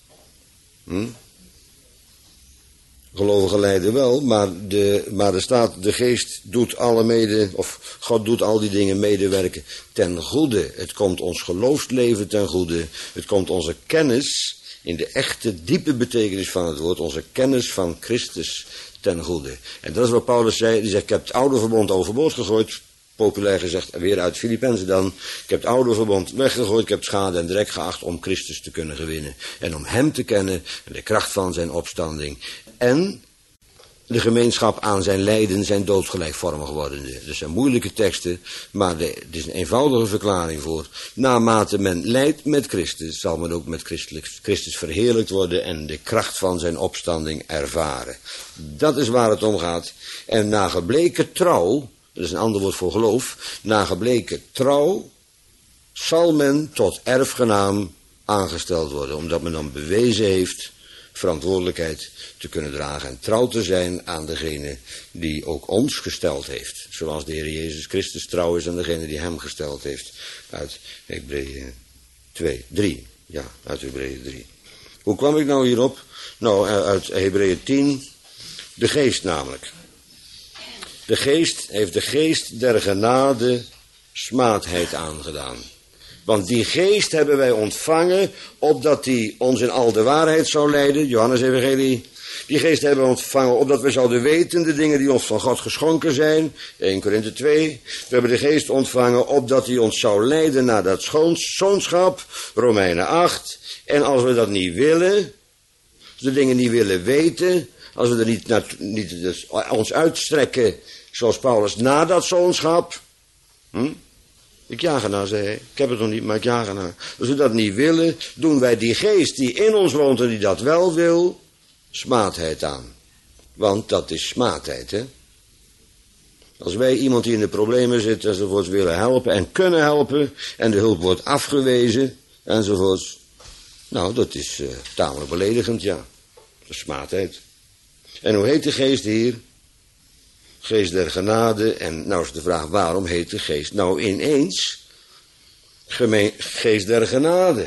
Gelovigen lijden wel, maar er staat, de geest doet alle mede, of God doet al die dingen medewerken ten goede. Het komt ons geloofsleven ten goede. Het komt onze kennis, in de echte diepe betekenis van het woord, onze kennis van Christus ten goede. En dat is wat Paulus zei, die zegt, ik heb het oude verbond overboord gegooid, populair gezegd, weer uit Filippenzen dan. Ik heb het oude verbond weggegooid, ik heb schade en drek geacht om Christus te kunnen gewinnen. En om hem te kennen en de kracht van zijn opstanding. En de gemeenschap aan zijn lijden, zijn dood gelijkvormig wordende. Dat zijn moeilijke teksten, maar er is een eenvoudige verklaring voor. Naarmate men lijdt met Christus, zal men ook met Christus verheerlijkt worden en de kracht van zijn opstanding ervaren. Dat is waar het om gaat. En na gebleken trouw, dat is een ander woord voor geloof, na gebleken trouw zal men tot erfgenaam aangesteld worden, omdat men dan bewezen heeft verantwoordelijkheid te kunnen dragen en trouw te zijn aan degene die ook ons gesteld heeft. Zoals de Heer Jezus Christus trouw is aan degene die hem gesteld heeft. Uit Hebreeën 3. Ja, uit Hebreeën 3. Hoe kwam ik nou hierop? Nou, uit Hebreeën 10. De geest namelijk. De geest heeft de geest der genade smaadheid aangedaan. Want die geest hebben wij ontvangen, opdat die ons in al de waarheid zou leiden. Johannes Evangelie. Die geest hebben we ontvangen, opdat we zouden weten de dingen die ons van God geschonken zijn. 1 Korinthe 2. We hebben de geest ontvangen, opdat die ons zou leiden naar dat zoonschap. Romeinen 8. En als we dat niet willen, als we de dingen niet willen weten, als we er niet dus ons uitstrekken, zoals Paulus, naar dat zoonschap. Ik jaag ernaar, zei hij. Ik heb het nog niet, maar ik jaag ernaar. Als we dat niet willen, doen wij die geest die in ons woont en die dat wel wil, smaadheid aan. Want dat is smaadheid, hè. Als wij iemand die in de problemen zit enzovoorts willen helpen en kunnen helpen, en de hulp wordt afgewezen enzovoorts. Nou, dat is tamelijk beledigend, ja. Dat is smaadheid. En hoe heet de geest hier? Geest der genade. En nou is de vraag, waarom heet de geest nou ineens geest der genade?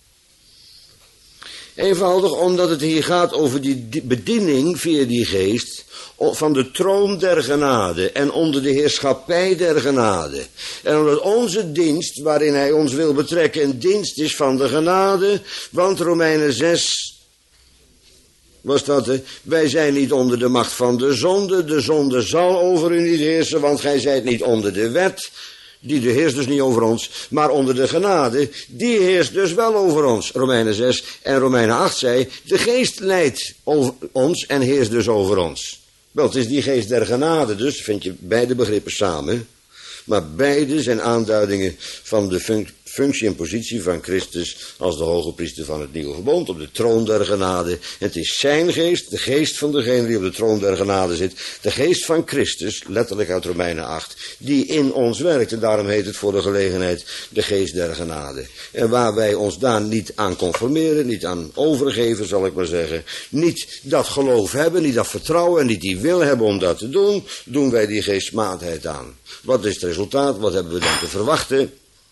Eenvoudig omdat het hier gaat over die bediening via die geest van de troon der genade en onder de heerschappij der genade. En omdat onze dienst, waarin hij ons wil betrekken, een dienst is van de genade, want Romeinen 6... was dat, wij zijn niet onder de macht van de zonde zal over u niet heersen, want gij zijt niet onder de wet, die heerst dus niet over ons, maar onder de genade, die heerst dus wel over ons. Romeinen 6 en Romeinen 8 zei, de geest leidt over ons en heerst dus over ons. Wel, het is die geest der genade dus, vind je beide begrippen samen, maar beide zijn aanduidingen van de functie en positie van Christus als de hoge priester van het nieuwe verbond op de troon der genade. En het is zijn geest, de geest van degene die op de troon der genade zit, de geest van Christus, letterlijk uit Romeinen 8, die in ons werkt. En daarom heet het voor de gelegenheid de geest der genade. En waar wij ons daar niet aan conformeren, niet aan overgeven, zal ik maar zeggen, niet dat geloof hebben, niet dat vertrouwen en niet die wil hebben om dat te doen, doen wij die geestmatigheid aan. Wat is het resultaat? Wat hebben we dan te verwachten?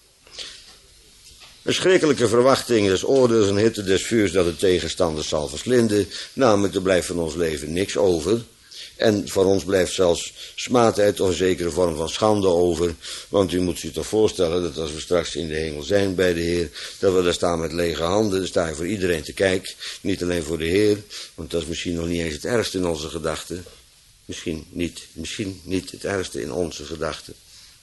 Een schrikkelijke verwachting des oordeels en hitte des vuurs dat de tegenstanders zal verslinden. Namelijk, er blijft van ons leven niks over. En voor ons blijft zelfs smaadheid of een zekere vorm van schande over. Want u moet zich toch voorstellen dat als we straks in de hemel zijn bij de Heer, dat we daar staan met lege handen. Dan sta je voor iedereen te kijken. Niet alleen voor de Heer, want dat is misschien nog niet eens het ergste in onze gedachten. Misschien niet het ergste in onze gedachten.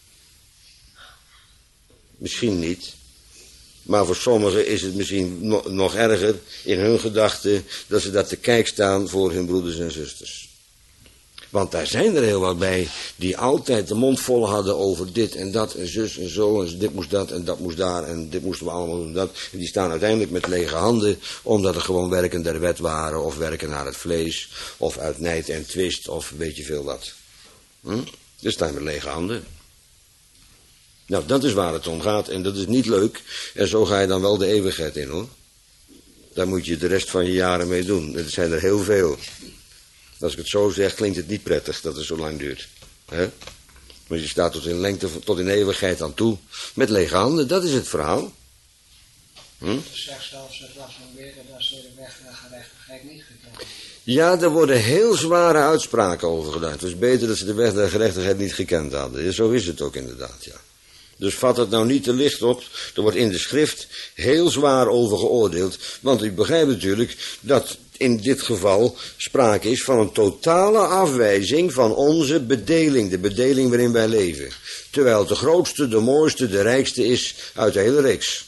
Misschien niet. Maar voor sommigen is het misschien nog erger in hun gedachten dat ze daar te kijk staan voor hun broeders en zusters. Want daar zijn er heel wat bij die altijd de mond vol hadden over dit en dat en zus en zo. En dit moest dat en dat moest daar en dit moesten we allemaal doen dat. En die staan uiteindelijk met lege handen omdat er gewoon werken der wet waren of werken naar het vlees of uit nijd en twist of weet je veel wat. Dus staan met lege handen. Nou, dat is waar het om gaat en dat is niet leuk. En zo ga je dan wel de eeuwigheid in, hoor. Daar moet je de rest van je jaren mee doen. Er zijn er heel veel. Als ik het zo zeg, klinkt het niet prettig dat het zo lang duurt. Hè? Maar je staat tot in lengte, tot in eeuwigheid aan toe. Met lege handen, dat is het verhaal. Het zegt zelfs, het was van weer dat ze de weg naar gerechtigheid niet gekend. Ja, er worden heel zware uitspraken over gedaan. Het is beter dat ze de weg naar gerechtigheid niet gekend hadden. Zo is het ook inderdaad, ja. Dus vat het nou niet te licht op. Er wordt in de schrift heel zwaar over geoordeeld. Want u begrijpt natuurlijk dat in dit geval sprake is van een totale afwijzing van onze bedeling. De bedeling waarin wij leven. Terwijl het de grootste, de mooiste, de rijkste is uit de hele reeks.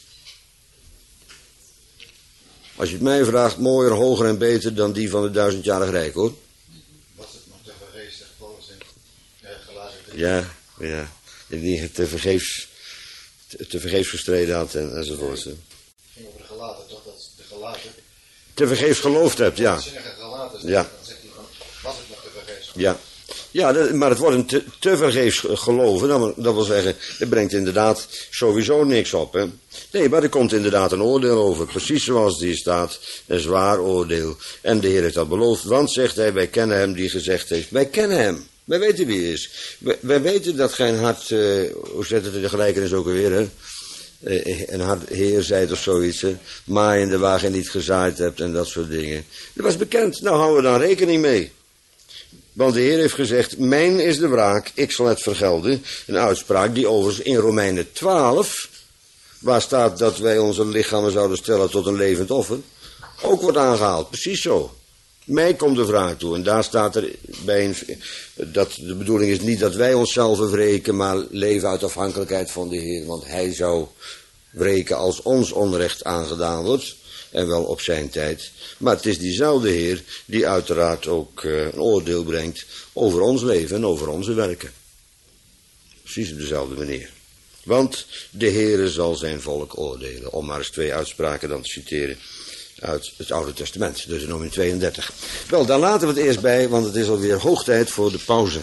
Als je het mij vraagt, mooier, hoger en beter dan die van de 1000-jarig Rijk, hoor. Was het nog te vergeefs, zegt Paulus in Galaten 3. Ja. Die te vergeefs gestreden had enzovoort. Het ging over de Galaten, toch? Dat de Galaten... Te vergeefs geloofd hebt, ja. Zinnige Galaten, Ja. dan zegt hij van, was het nog te vergeefs? Ja, maar het wordt een te vergeefs geloven. Dat wil zeggen, het brengt inderdaad sowieso niks op. Hè? Nee, maar er komt inderdaad een oordeel over. Precies zoals die staat. Een zwaar oordeel. En de Heer heeft dat beloofd. Want, zegt hij, wij kennen hem die gezegd heeft. Wij kennen hem. Wij weten wie hij is. Wij weten dat geen hart, hoe zet het in de gelijkenis ook alweer, hè? Een hart heer zijt of zoiets, hè? Maaiende waar je niet gezaaid hebt en dat soort dingen. Dat was bekend. Nou houden we dan rekening mee. Want de Heer heeft gezegd, mijn is de wraak, ik zal het vergelden. Een uitspraak die overigens in Romeinen 12, waar staat dat wij onze lichamen zouden stellen tot een levend offer, ook wordt aangehaald. Precies zo. Mij komt de wraak toe. En daar staat er bij dat de bedoeling is niet dat wij onszelf wreken, maar leven uit afhankelijkheid van de Heer. Want hij zou wreken als ons onrecht aangedaan wordt. En wel op zijn tijd. Maar het is diezelfde Heer die uiteraard ook een oordeel brengt over ons leven en over onze werken. Precies op dezelfde manier. Want de Heere zal zijn volk oordelen. Om maar eens 2 uitspraken dan te citeren uit het Oude Testament. Deuteronomium 32. Wel, daar laten we het eerst bij, want het is alweer hoog tijd voor de pauze.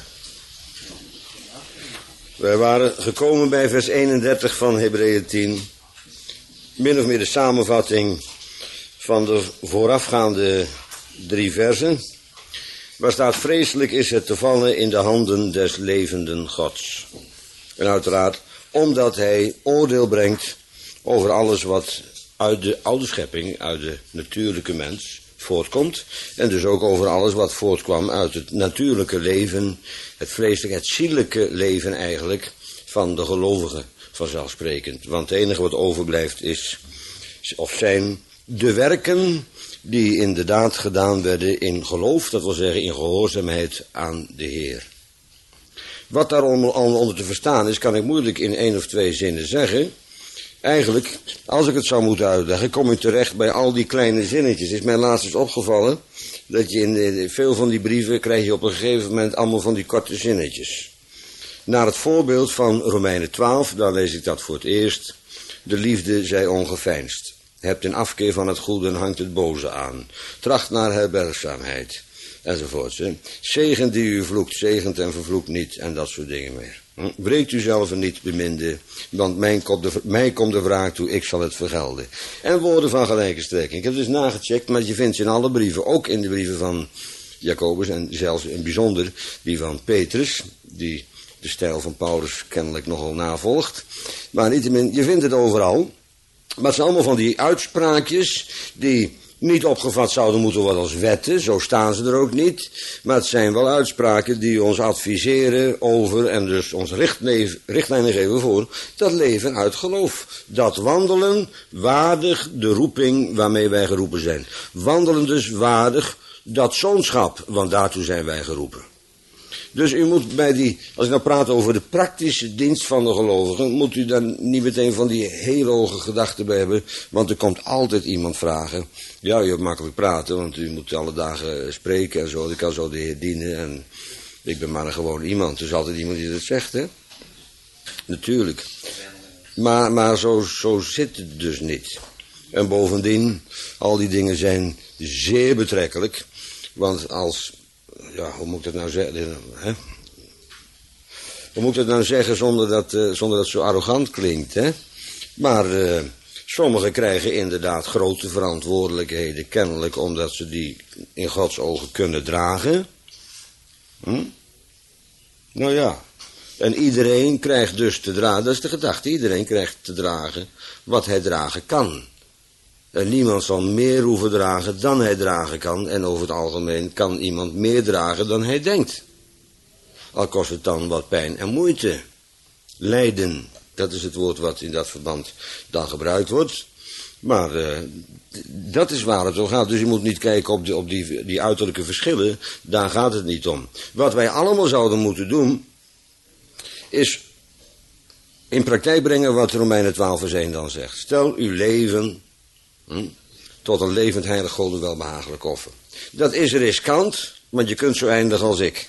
Wij waren gekomen bij vers 31 van Hebreeën 10. Min of meer de samenvatting van de voorafgaande 3 versen. Waar staat, vreselijk is het te vallen in de handen des levenden Gods. En uiteraard, omdat hij oordeel brengt over alles wat uit de oude schepping, uit de natuurlijke mens voortkomt. En dus ook over alles wat voortkwam uit het natuurlijke leven, het vleeselijke, het zielelijke leven eigenlijk, van de gelovigen vanzelfsprekend. Want het enige wat overblijft is, of zijn de werken die inderdaad gedaan werden in geloof, dat wil zeggen in gehoorzaamheid aan de Heer. Wat daar onder te verstaan is, kan ik moeilijk in 1 of 2 zinnen zeggen. Eigenlijk, als ik het zou moeten uitleggen, kom ik terecht bij al die kleine zinnetjes. Is mij laatst eens opgevallen dat je in veel van die brieven krijg je op een gegeven moment allemaal van die korte zinnetjes. Naar het voorbeeld van Romeinen 12, daar lees ik dat voor het eerst. De liefde zij ongeveinsd. Hebt in afkeer van het goede en hangt het boze aan. Tracht naar herbergzaamheid. Enzovoorts. Zegen die u vloekt, zegent en vervloekt niet. En dat soort dingen meer. Breekt u zelf niet, beminde, want mij komt de wraak toe, ik zal het vergelden. En woorden van gelijke strekking. Ik heb dus nagecheckt, maar je vindt ze in alle brieven. Ook in de brieven van Jacobus en zelfs in bijzonder die van Petrus, die de stijl van Paulus kennelijk nogal navolgt. Maar niettemin, je vindt het overal. Maar het zijn allemaal van die uitspraakjes die niet opgevat zouden moeten worden als wetten, zo staan ze er ook niet. Maar het zijn wel uitspraken die ons adviseren over en dus ons richtlijnen geven voor dat leven uit geloof. Dat wandelen waardig de roeping waarmee wij geroepen zijn. Wandelen dus waardig dat zoonschap, want daartoe zijn wij geroepen. Dus u moet als ik nou praat over de praktische dienst van de gelovigen, moet u dan niet meteen van die hele hoge gedachten bij hebben, want er komt altijd iemand vragen. Ja, u hebt makkelijk praten, want u moet alle dagen spreken en zo, ik kan zo de Heer dienen en ik ben maar gewoon iemand. Er is altijd iemand die dat zegt, hè? Natuurlijk. Maar zo zit het dus niet. En bovendien, al die dingen zijn zeer betrekkelijk, want als... Ja, hoe moet ik dat nou zeggen? Hè? hoe moet ik het nou zeggen zonder dat het zo arrogant klinkt, hè? Maar sommigen krijgen inderdaad grote verantwoordelijkheden, kennelijk omdat ze die in Gods ogen kunnen dragen. Nou ja, en iedereen krijgt dus te dragen, dat is de gedachte, iedereen krijgt te dragen wat hij dragen kan. En niemand zal meer hoeven dragen dan hij dragen kan, en over het algemeen kan iemand meer dragen dan hij denkt. Al kost het dan wat pijn en moeite. Lijden, dat is het woord wat in dat verband dan gebruikt wordt. Maar dat is waar het om gaat. Dus je moet niet kijken op die uiterlijke verschillen. Daar gaat het niet om. Wat wij allemaal zouden moeten doen, is in praktijk brengen wat Romeinen 12 vers 1 dan zegt. Stel uw leven tot een levend heilig God en welbehagelijk offer. Dat is riskant, want je kunt zo eindigen als ik.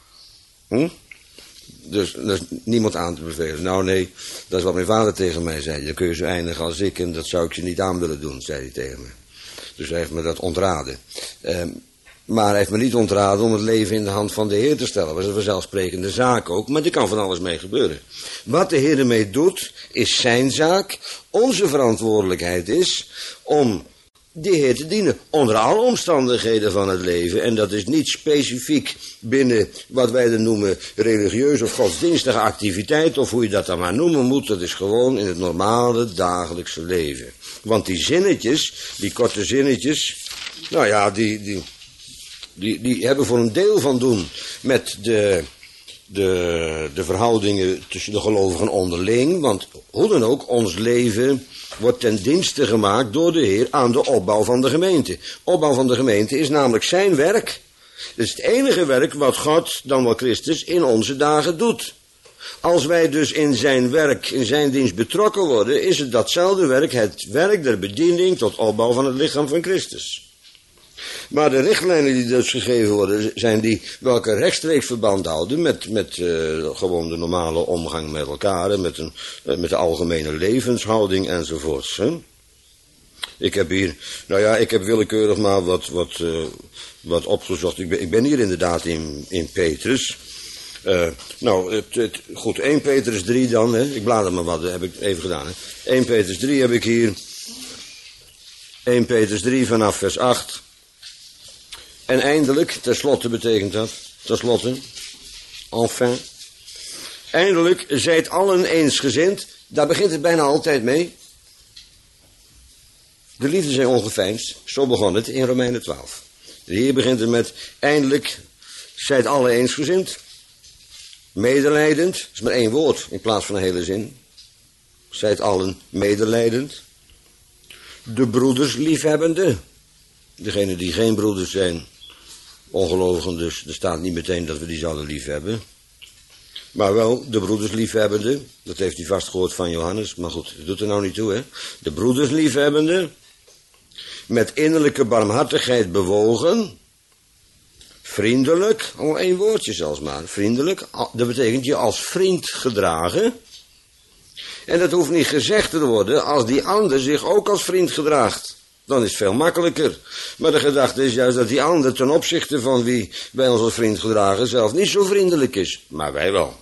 Dus er is niemand aan te bevelen. Nou nee, dat is wat mijn vader tegen mij zei. Dan kun je zo eindigen als ik en dat zou ik je niet aan willen doen, zei hij tegen me. Dus hij heeft me dat ontraden. Maar hij heeft me niet ontraden om het leven in de hand van de Heer te stellen. Dat is een vanzelfsprekende zaak ook, maar er kan van alles mee gebeuren. Wat de Heer ermee doet, is zijn zaak. Onze verantwoordelijkheid is om de Heer te dienen, onder alle omstandigheden van het leven. En dat is niet specifiek binnen wat wij dan noemen religieuze of godsdienstige activiteit, of hoe je dat dan maar noemen moet. Dat is gewoon in het normale dagelijkse leven. Want die zinnetjes, die korte zinnetjes, nou ja, die hebben voor een deel van doen met de verhoudingen tussen de gelovigen onderling. Want hoe dan ook, ons leven wordt ten dienste gemaakt door de Heer aan de opbouw van de gemeente. Opbouw van de gemeente is namelijk zijn werk. Het is het enige werk wat God, dan wel Christus, in onze dagen doet. Als wij dus in zijn werk, in zijn dienst betrokken worden, is het datzelfde werk, het werk der bediening tot opbouw van het lichaam van Christus. Maar de richtlijnen die dus gegeven worden, zijn die welke rechtstreeks verband houden met gewoon de normale omgang met elkaar, en met de algemene levenshouding enzovoorts. Hè? Ik heb hier, ik heb willekeurig maar wat opgezocht. Ik ben hier inderdaad in Petrus. Goed, 1 Petrus 3 dan, hè? Ik blader maar wat, dat heb ik even gedaan. Hè? 1 Petrus 3 heb ik hier. 1 Petrus 3 vanaf vers 8. En eindelijk, tenslotte betekent dat, tenslotte, enfin. Eindelijk, zijt allen eensgezind, daar begint het bijna altijd mee. De liefde zijn ongeveinsd, zo begon het in Romeinen 12. De Heer begint er met, eindelijk, zijt allen eensgezind. Medelijdend, dat is maar 1 woord in plaats van een hele zin. Zijt allen medelijdend. De broeders liefhebbende. Degenen die geen broeders zijn, ongelovigen dus, er staat niet meteen dat we die zouden liefhebben. Maar wel de broeders liefhebbende, dat heeft hij vast gehoord van Johannes, maar goed, dat doet er nou niet toe, hè. De broeders liefhebbende, met innerlijke barmhartigheid bewogen, vriendelijk, al 1 woordje zelfs maar, vriendelijk, dat betekent je als vriend gedragen. En dat hoeft niet gezegd te worden als die ander zich ook als vriend gedraagt. Dan is het veel makkelijker. Maar de gedachte is juist dat die ander ten opzichte van wie wij ons als vriend gedragen zelf niet zo vriendelijk is. Maar wij wel.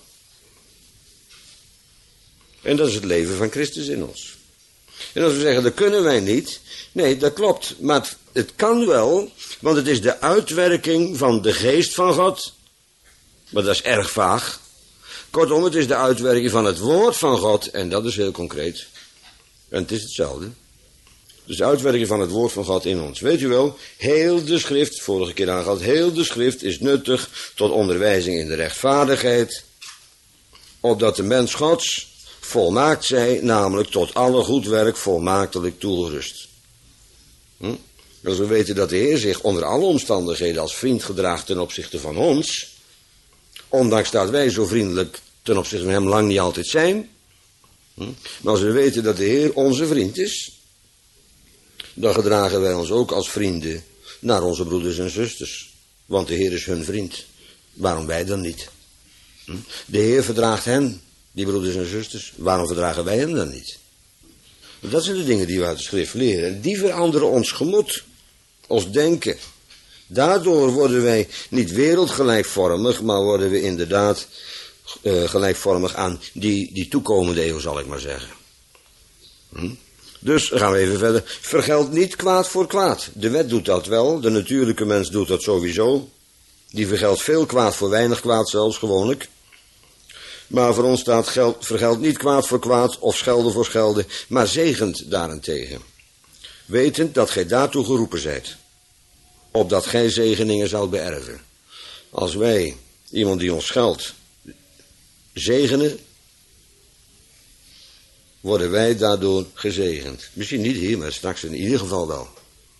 En dat is het leven van Christus in ons. En als we zeggen, dat kunnen wij niet. Nee, dat klopt. Maar het kan wel, want het is de uitwerking van de geest van God. Maar dat is erg vaag. Kortom, het is de uitwerking van het woord van God. En dat is heel concreet. En het is hetzelfde. Dus de uitwerking van het woord van God in ons. Weet u wel, heel de schrift, vorige keer aangehaald, heel de schrift is nuttig tot onderwijzing in de rechtvaardigheid. Opdat de mens Gods volmaakt zij, namelijk tot alle goed werk volmaaktelijk toegerust. Als we weten dat de Heer zich onder alle omstandigheden als vriend gedraagt ten opzichte van ons, ondanks dat wij zo vriendelijk ten opzichte van hem lang niet altijd zijn, maar als we weten dat de Heer onze vriend is, dan gedragen wij ons ook als vrienden naar onze broeders en zusters. Want de Heer is hun vriend. Waarom wij dan niet? De Heer verdraagt hen, die broeders en zusters. Waarom verdragen wij hem dan niet? Dat zijn de dingen die we uit de schrift leren. En die veranderen ons gemoed, ons denken. Daardoor worden wij niet wereldgelijkvormig, maar worden we inderdaad gelijkvormig aan die toekomende eeuw, zal ik maar zeggen. Dus gaan we even verder. Vergeld niet kwaad voor kwaad. De wet doet dat wel, de natuurlijke mens doet dat sowieso. Die vergeldt veel kwaad voor weinig kwaad zelfs, gewoonlijk. Maar voor ons staat vergeld niet kwaad voor kwaad of schelden voor schelden, maar zegent daarentegen. Wetend dat gij daartoe geroepen zijt, opdat gij zegeningen zoudt beërven. Als wij iemand die ons scheldt zegenen, worden wij daardoor gezegend. Misschien niet hier, maar straks in ieder geval wel.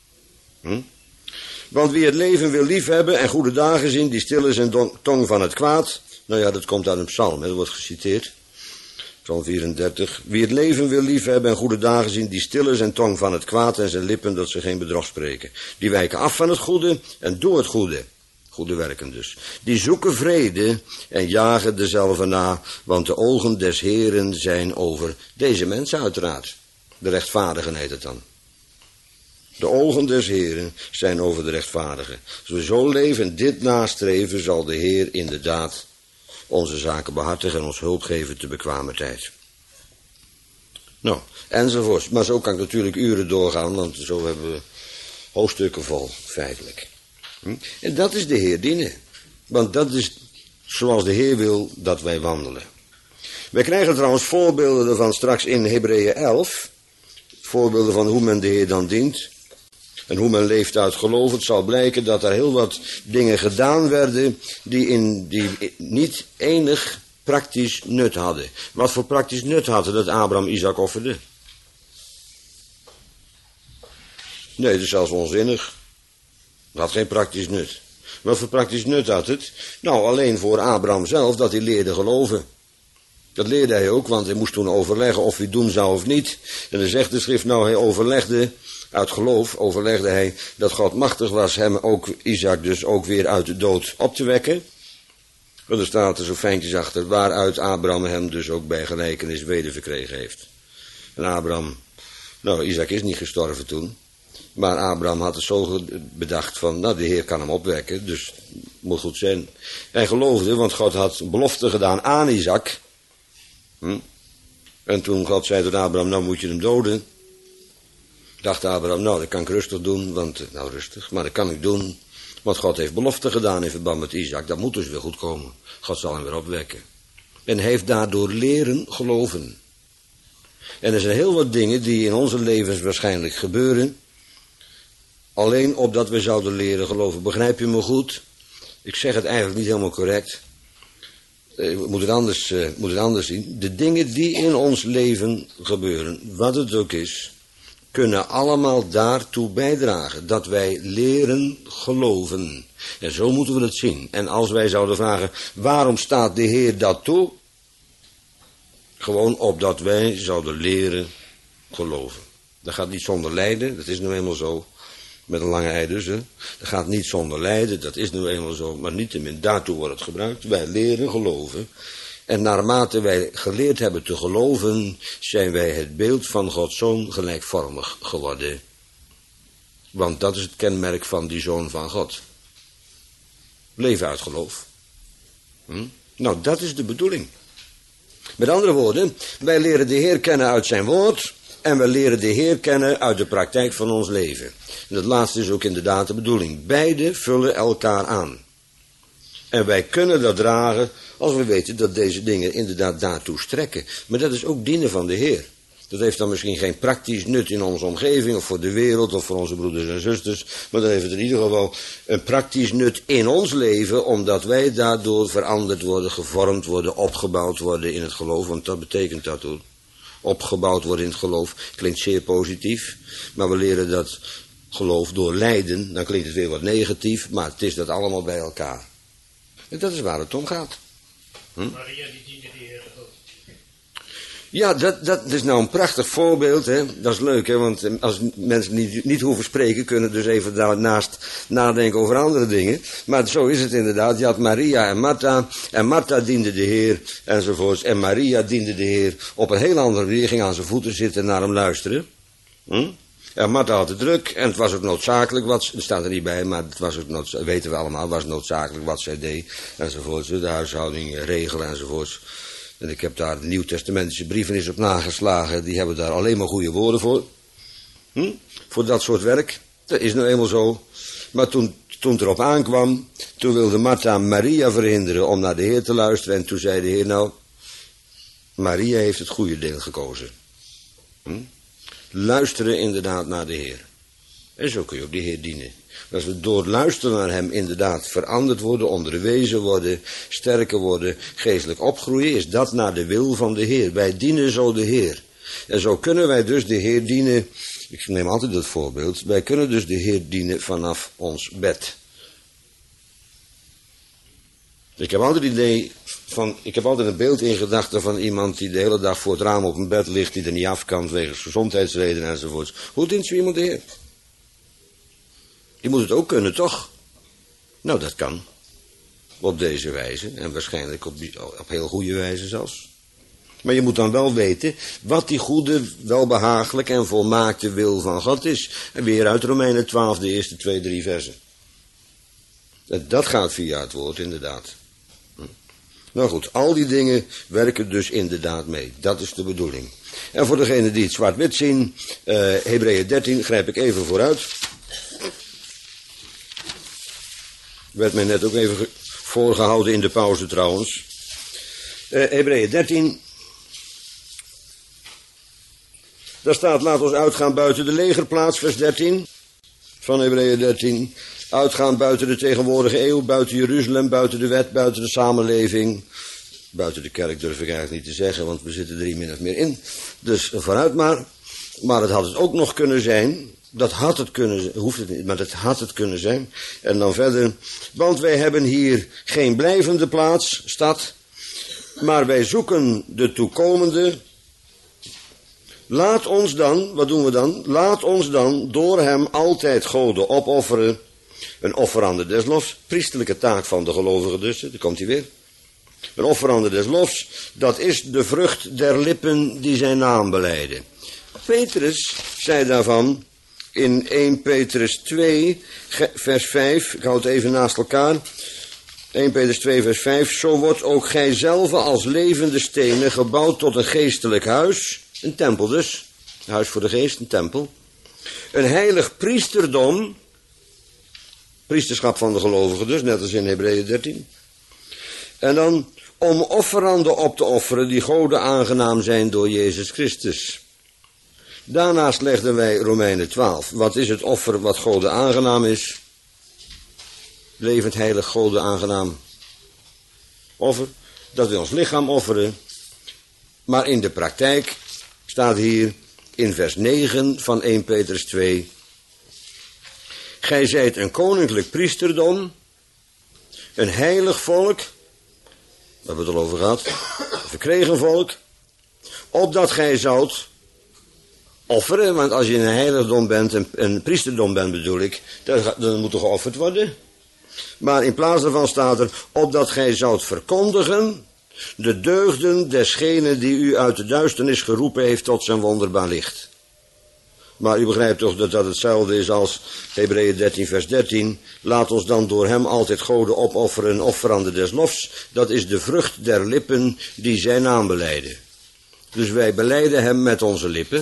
Want wie het leven wil liefhebben en goede dagen zien, die stil is en tong van het kwaad. Nou ja, dat komt uit een psalm, dat wordt geciteerd. Psalm 34. Wie het leven wil liefhebben en goede dagen zien, die stil is en tong van het kwaad en zijn lippen dat ze geen bedrog spreken. Die wijken af van het goede en doen het goede. Goede werken dus. Die zoeken vrede en jagen dezelfde na, want de ogen des Heeren zijn over deze mensen uiteraard. De rechtvaardigen heet het dan. De ogen des Heeren zijn over de rechtvaardigen. Als we zo leven en dit nastreven, zal de Heer inderdaad onze zaken behartigen en ons hulp geven te bekwamer tijd. Nou, enzovoorts. Maar zo kan ik natuurlijk uren doorgaan, want zo hebben we hoofdstukken vol, feitelijk. En dat is de Heer dienen. Want dat is zoals de Heer wil dat wij wandelen. Wij krijgen trouwens voorbeelden ervan straks in Hebreeën 11. Voorbeelden van hoe men de Heer dan dient. En hoe men leeft uit geloof. Het zal blijken dat er heel wat dingen gedaan werden die niet enig praktisch nut hadden. Wat voor praktisch nut hadden dat Abraham Isaac offerde? Nee, dat is zelfs onzinnig. Het had geen praktisch nut. Wat voor praktisch nut had het? Nou, alleen voor Abraham zelf, dat hij leerde geloven. Dat leerde hij ook, want hij moest toen overleggen of hij het doen zou of niet. En dan zegt de schrift, nou, hij overlegde, uit geloof overlegde hij dat God machtig was hem ook, Isaac dus ook weer uit de dood op te wekken. En er staat er zo fijntjes achter, waaruit Abraham hem dus ook bij gelijkenis wederverkregen heeft. En Abraham, nou, Isaac is niet gestorven toen. Maar Abraham had het zo bedacht van, nou, de Heer kan hem opwekken, dus moet goed zijn. Hij geloofde, want God had een belofte gedaan aan Isaac. En toen God zei tot Abraham, nou moet je hem doden. Dacht Abraham, nou, dat kan ik rustig doen, nou rustig, maar dat kan ik doen. Want God heeft belofte gedaan in verband met Isaac, dat moet dus weer goed komen. God zal hem weer opwekken. En heeft daardoor leren geloven. En er zijn heel wat dingen die in onze levens waarschijnlijk gebeuren, alleen opdat we zouden leren geloven. Begrijp je me goed? Ik zeg het eigenlijk niet helemaal correct. We moeten het anders zien. De dingen die in ons leven gebeuren, wat het ook is, kunnen allemaal daartoe bijdragen. Dat wij leren geloven. En zo moeten we het zien. En als wij zouden vragen, waarom staat de Heer dat toe? Gewoon opdat wij zouden leren geloven. Dat gaat niet zonder lijden, dat is nu eenmaal zo. Met een lange ei dus, hè. Dat gaat niet zonder lijden, dat is nu eenmaal zo. Maar niettemin, daartoe wordt het gebruikt. Wij leren geloven. En naarmate wij geleerd hebben te geloven, zijn wij het beeld van Gods Zoon gelijkvormig geworden. Want dat is het kenmerk van die Zoon van God. Leven uit geloof. Nou, dat is de bedoeling. Met andere woorden, wij leren de Heer kennen uit zijn woord. En we leren de Heer kennen uit de praktijk van ons leven. En dat laatste is ook inderdaad de bedoeling. Beide vullen elkaar aan. En wij kunnen dat dragen als we weten dat deze dingen inderdaad daartoe strekken. Maar dat is ook dienen van de Heer. Dat heeft dan misschien geen praktisch nut in onze omgeving of voor de wereld of voor onze broeders en zusters. Maar dan heeft het in ieder geval een praktisch nut in ons leven, omdat wij daardoor veranderd worden, gevormd worden, opgebouwd worden in het geloof. Want dat betekent dat ook. Opgebouwd worden in het geloof klinkt zeer positief. Maar we leren dat geloof door lijden, dan klinkt het weer wat negatief. Maar het is dat allemaal bij elkaar. En dat is waar het om gaat. Maria die diende de Heer ook. Ja, dat is nou een prachtig voorbeeld. Hè? Dat is leuk, hè? Want als mensen niet hoeven spreken, kunnen dus even daarnaast nadenken over andere dingen. Maar zo is het inderdaad. Je had Maria en Martha. En Martha diende de Heer enzovoorts. En Maria diende de Heer op een heel andere manier. Ging aan zijn voeten zitten en naar hem luisteren. En En Martha had het druk en het was ook noodzakelijk wat, het staat er niet bij, maar het was ook weten we allemaal, het was noodzakelijk wat zij deed, enzovoorts. De huishouding regelen, enzovoorts. En ik heb daar de Nieuwtestamentische brieven eens op nageslagen, die hebben daar alleen maar goede woorden voor. Voor dat soort werk. Dat is nou eenmaal zo. Maar toen het erop aankwam, toen wilde Martha Maria verhinderen om naar de Heer te luisteren. En toen zei de Heer, nou, Maria heeft het goede deel gekozen. Luisteren inderdaad naar de Heer. En zo kun je ook de Heer dienen. Als we door luisteren naar hem inderdaad veranderd worden, onderwezen worden, sterker worden, geestelijk opgroeien, is dat naar de wil van de Heer. Wij dienen zo de Heer. En zo kunnen wij dus de Heer dienen. Ik neem altijd dat voorbeeld. Wij kunnen dus de Heer dienen vanaf ons bed. Ik heb altijd een beeld in gedachten van iemand die de hele dag voor het raam op een bed ligt, die er niet af kan wegens gezondheidsredenen enzovoorts. Hoe dient zo iemand de Heer? Die moet het ook kunnen, toch? Nou, dat kan. Op deze wijze. En waarschijnlijk op heel goede wijze zelfs. Maar je moet dan wel weten wat die goede, welbehagelijk en volmaakte wil van God is. En weer uit Romeinen 12, de eerste 2, 3 versen. Dat gaat via het woord, inderdaad. Nou goed, al die dingen werken dus inderdaad mee. Dat is de bedoeling. En voor degenen die het zwart-wit zien, Hebreeën 13, grijp ik even vooruit. Werd mij net ook even voorgehouden in de pauze trouwens. Hebreeën 13. Daar staat, laat ons uitgaan buiten de legerplaats, vers 13. Van Hebreeën 13. Uitgaan buiten de tegenwoordige eeuw, buiten Jeruzalem, buiten de wet, buiten de samenleving. Buiten de kerk durf ik eigenlijk niet te zeggen, want we zitten er hier min of meer in. Dus vooruit maar. Maar het had het ook nog kunnen zijn. Dat had het kunnen zijn, hoeft het niet, maar dat had het kunnen zijn. En dan verder, want wij hebben hier geen blijvende plaats, stad, maar wij zoeken de toekomende. Laat ons dan, wat doen we dan? Laat ons dan door hem altijd goden opofferen. Een offerande des lofs, priesterlijke taak van de gelovigen dus, daar komt hij weer. Een offerande des lofs, dat is de vrucht der lippen die zijn naam belijden. Petrus zei daarvan in 1 Petrus 2, vers 5, ik houd het even naast elkaar. 1 Petrus 2, vers 5, zo wordt ook gij zelf als levende stenen gebouwd tot een geestelijk huis, een tempel dus, een huis voor de geest, een tempel. Een heilig priesterdom, priesterschap van de gelovigen dus, net als in Hebreeën 13. En dan om offeranden op te offeren die Gode aangenaam zijn door Jezus Christus. Daarnaast legden wij Romeinen 12. Wat is het offer wat Gode aangenaam is? Levend, heilig, Gode aangenaam offer. Dat we ons lichaam offeren. Maar in de praktijk staat hier in vers 9 van 1 Petrus 2. Gij zijt een koninklijk priesterdom, een heilig volk, daar hebben we het al over gehad, een verkregen volk, opdat gij zoudt offeren, want als je een heiligdom bent, een priesterdom bent bedoel ik, dan moet er geofferd worden. Maar in plaats daarvan staat er, opdat gij zoudt verkondigen de deugden desgene die u uit de duisternis geroepen heeft tot zijn wonderbaar licht. Maar u begrijpt toch dat dat hetzelfde is als Hebreeën 13 vers 13. Laat ons dan door hem altijd Gode opofferen, een offerande des lofs. Dat is de vrucht der lippen die zijn naam belijden. Dus wij belijden hem met onze lippen.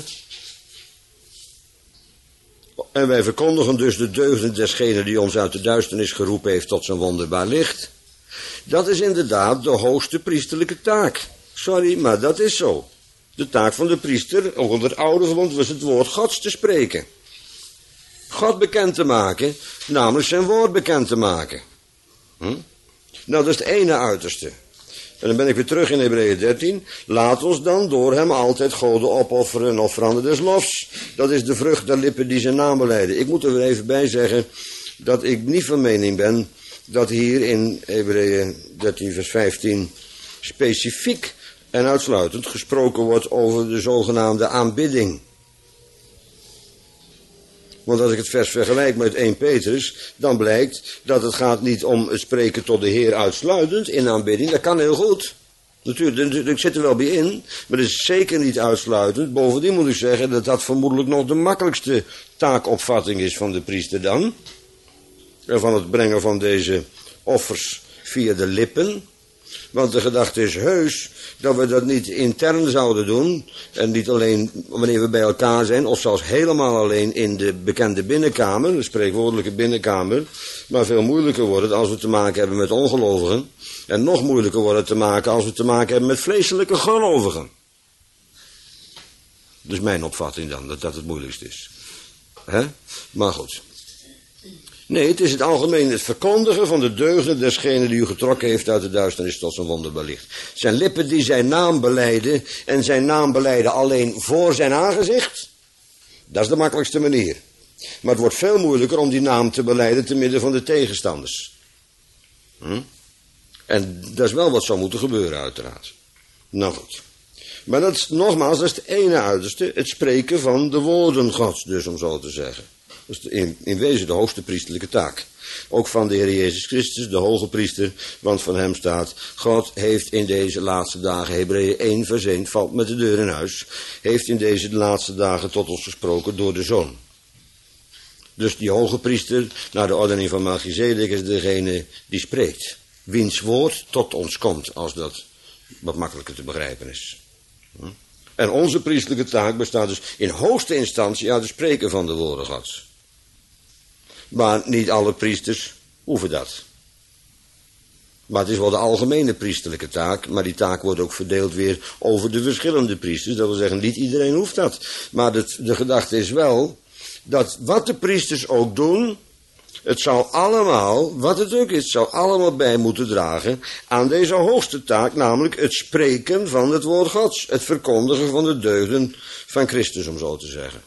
En wij verkondigen dus de deugden desgene die ons uit de duisternis geroepen heeft tot zijn wonderbaar licht. Dat is inderdaad de hoogste priesterlijke taak. Sorry, maar dat is zo. De taak van de priester, ook onder het oude verbond, was het woord Gods te spreken. God bekend te maken, namelijk zijn woord bekend te maken. Nou, dat is het ene uiterste. En dan ben ik weer terug in Hebreeën 13. Laat ons dan door hem altijd Gode opofferen en offeranden des lofs. Dat is de vrucht der lippen die zijn naam belijden. Ik moet er weer even bij zeggen dat ik niet van mening ben dat hier in Hebreeën 13 vers 15 specifiek en uitsluitend gesproken wordt over de zogenaamde aanbidding. Want als ik het vers vergelijk met 1 Petrus, dan blijkt dat het gaat niet om het spreken tot de Heer uitsluitend in aanbidding. Dat kan heel goed. Natuurlijk, ik zit er wel bij in, maar dat is zeker niet uitsluitend. Bovendien moet ik zeggen dat dat vermoedelijk nog de makkelijkste taakopvatting is van de priester dan. En van het brengen van deze offers via de lippen. Want de gedachte is heus dat we dat niet intern zouden doen. En niet alleen wanneer we bij elkaar zijn, of zelfs helemaal alleen in de bekende binnenkamer, de spreekwoordelijke binnenkamer. Maar veel moeilijker wordt het als we te maken hebben met ongelovigen. En nog moeilijker wordt het te maken als we te maken hebben met vleeselijke gelovigen. Dus mijn opvatting dan, dat dat het moeilijkst is. Hè? Maar goed. Nee, het is het algemeen het verkondigen van de deugden desgene die u getrokken heeft uit de duisternis tot zijn wonderbaar licht. Het zijn lippen die zijn naam belijden en zijn naam belijden alleen voor zijn aangezicht. Dat is de makkelijkste manier. Maar het wordt veel moeilijker om die naam te belijden te midden van de tegenstanders. En dat is wel wat zou moeten gebeuren uiteraard. Nou goed. Maar dat is nogmaals, dat is het ene uiterste, het spreken van de woorden Gods, dus om zo te zeggen. Dat is in wezen de hoogste priesterlijke taak. Ook van de Heer Jezus Christus, de hoge priester, want van hem staat, God heeft in deze laatste dagen, Hebreeën 1 vers 1, valt met de deur in huis, heeft in deze laatste dagen tot ons gesproken door de Zoon. Dus die hoge priester, naar de ordening van Melchizedek, is degene die spreekt. Wiens woord tot ons komt, als dat wat makkelijker te begrijpen is. En onze priestelijke taak bestaat dus in hoogste instantie uit het spreken van de woorden Gods. Maar niet alle priesters hoeven dat. Maar het is wel de algemene priesterlijke taak, maar die taak wordt ook verdeeld weer over de verschillende priesters. Dat wil zeggen, niet iedereen hoeft dat. Maar de gedachte is wel, dat wat de priesters ook doen, het zou allemaal, wat het ook is, het zou allemaal bij moeten dragen aan deze hoogste taak, namelijk het spreken van het woord Gods. Het verkondigen van de deugden van Christus, om zo te zeggen.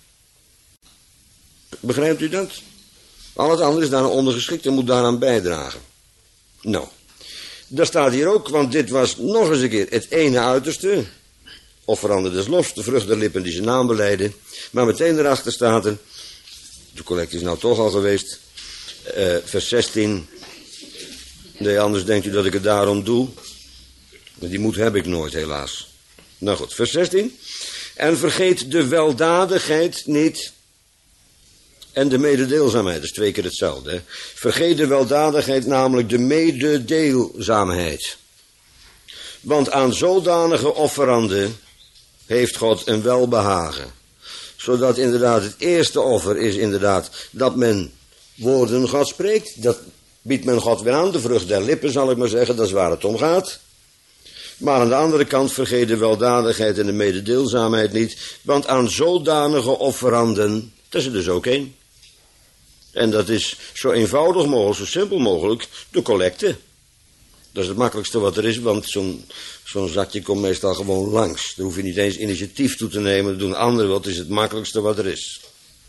Begrijpt u dat? Al het andere is daar ondergeschikt en moet daaraan bijdragen. Nou, daar staat hier ook, want dit was nog eens een keer het ene uiterste. Offerande des lofs, de vrucht der lippen die zijn naam belijden. Maar meteen erachter staat er, de collectie is nou toch al geweest, vers 16. Nee, anders denkt u dat ik het daarom doe. Die moed heb ik nooit, helaas. Nou goed, vers 16. En vergeet de weldadigheid niet en de mededeelzaamheid. Dat is 2 keer hetzelfde. Hè? Vergeet de weldadigheid, namelijk de mededeelzaamheid. Want aan zodanige offeranden heeft God een welbehagen. Zodat inderdaad het eerste offer is inderdaad dat men woorden God spreekt. Dat biedt men God weer aan, de vrucht der lippen zal ik maar zeggen, dat is waar het om gaat. Maar aan de andere kant vergeet de weldadigheid en de mededeelzaamheid niet. Want aan zodanige offeranden, dat is er dus ook één. En dat is zo eenvoudig mogelijk, zo simpel mogelijk, de collecte. Dat is het makkelijkste wat er is, want zo'n zakje komt meestal gewoon langs. Daar hoef je niet eens initiatief toe te nemen, dat doen anderen, want het is het makkelijkste wat er is.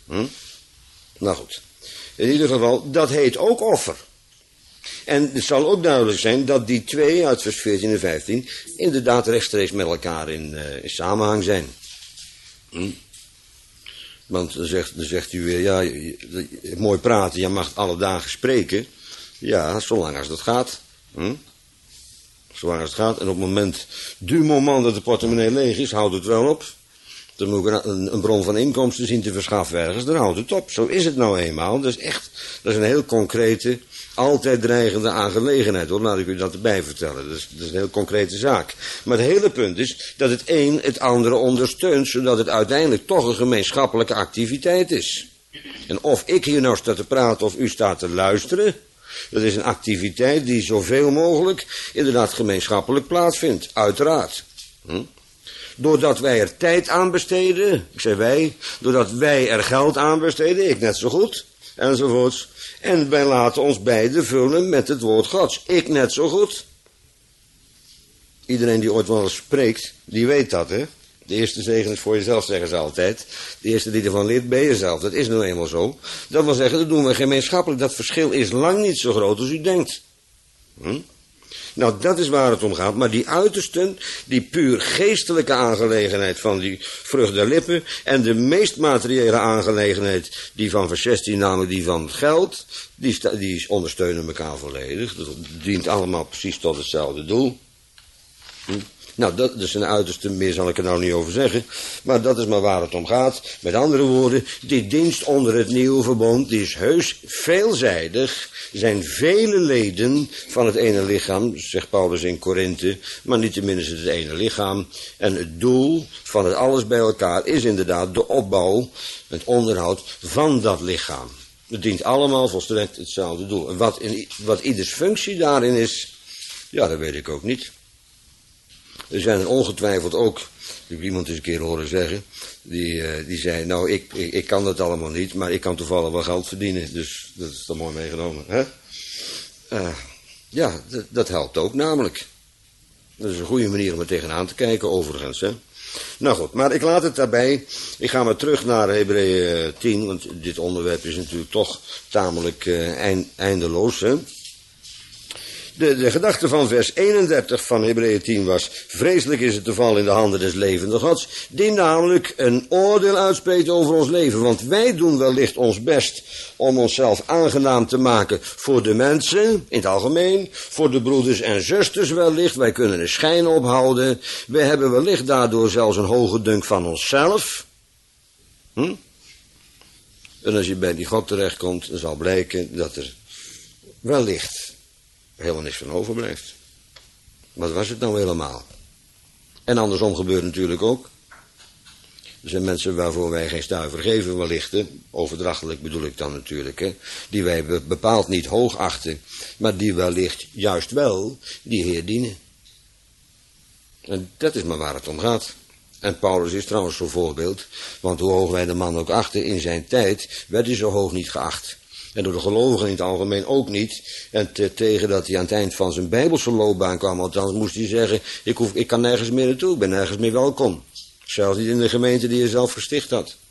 Nou goed. In ieder geval, dat heet ook offer. En het zal ook duidelijk zijn dat die twee uit vers 14 en 15 inderdaad rechtstreeks met elkaar in samenhang zijn. Want dan zegt u weer, ja, mooi praten, je mag alle dagen spreken. Ja, zolang als dat gaat. Zolang als het gaat. En op het moment, du moment dat de portemonnee leeg is, houdt het wel op. Dan moet ik een bron van inkomsten zien te verschaffen ergens, dan houdt het op. Zo is het nou eenmaal. Dat is een heel concrete, altijd dreigende aangelegenheid, hoor. Laat ik u dat erbij vertellen. Dat is een heel concrete zaak. Maar het hele punt is dat het een het andere ondersteunt, zodat het uiteindelijk toch een gemeenschappelijke activiteit is. En of ik hier nou sta te praten of u staat te luisteren, dat is een activiteit die zoveel mogelijk inderdaad gemeenschappelijk plaatsvindt. Uiteraard. Doordat wij er tijd aan besteden, ik zeg wij, doordat wij er geld aan besteden, ik net zo goed, enzovoorts. En wij laten ons beiden vullen met het woord Gods. Ik net zo goed. Iedereen die ooit wel eens spreekt, die weet dat, hè. De eerste zegen is voor jezelf, zeggen ze altijd. De eerste die ervan leert, ben jezelf. Dat is nou eenmaal zo. Dat wil zeggen, dat doen we gemeenschappelijk. Dat verschil is lang niet zo groot als u denkt. Nou, dat is waar het om gaat. Maar die uitersten, die puur geestelijke aangelegenheid van die vrucht der lippen en de meest materiële aangelegenheid, die van vers 16, namelijk die van geld, die ondersteunen elkaar volledig. Dat dient allemaal precies tot hetzelfde doel. Nou, dat is een uiterste, meer zal ik er nou niet over zeggen. Maar dat is maar waar het om gaat. Met andere woorden, die dienst onder het nieuwe verbond, die is heus veelzijdig. Er zijn vele leden van het ene lichaam, zegt Paulus in Korinthe, maar niettemin is het het ene lichaam. En het doel van het alles bij elkaar is inderdaad de opbouw, het onderhoud van dat lichaam. Het dient allemaal volstrekt hetzelfde doel. En wat ieders functie daarin is, ja, dat weet ik ook niet. Er zijn er ongetwijfeld ook, ik heb iemand eens een keer horen zeggen, die zei, nou, ik kan dat allemaal niet, maar ik kan toevallig wel geld verdienen, dus dat is dan mooi meegenomen. Hè? Ja, dat helpt ook namelijk. Dat is een goede manier om er tegenaan te kijken, overigens. Hè? Nou goed, maar ik laat het daarbij. Ik ga maar terug naar Hebreeën 10, want dit onderwerp is natuurlijk toch tamelijk eindeloos, hè. De gedachte van vers 31 van Hebreeën 10 was, vreselijk is het te vallen in de handen des levende Gods, die namelijk een oordeel uitspreekt over ons leven. Want wij doen wellicht ons best om onszelf aangenaam te maken voor de mensen, in het algemeen, voor de broeders en zusters wellicht. Wij kunnen een schijn ophouden. We hebben wellicht daardoor zelfs een hoge dunk van onszelf. En als je bij die God terechtkomt, dan zal blijken dat er wellicht helemaal niks van overblijft. Wat was het nou helemaal? En andersom gebeurt natuurlijk ook. Er zijn mensen waarvoor wij geen stuiver geven wellicht, overdrachtelijk bedoel ik dan natuurlijk, hè, die wij bepaald niet hoog achten, maar die wellicht juist wel die Heer dienen. En dat is maar waar het om gaat. En Paulus is trouwens zo'n voorbeeld, want hoe hoog wij de man ook achten in zijn tijd, werd hij zo hoog niet geacht. En door de gelovigen in het algemeen ook niet. En tegen dat hij aan het eind van zijn bijbelse loopbaan kwam, althans moest hij zeggen, ik kan nergens meer naartoe, ik ben nergens meer welkom. Zelfs niet in de gemeente die hij zelf gesticht had.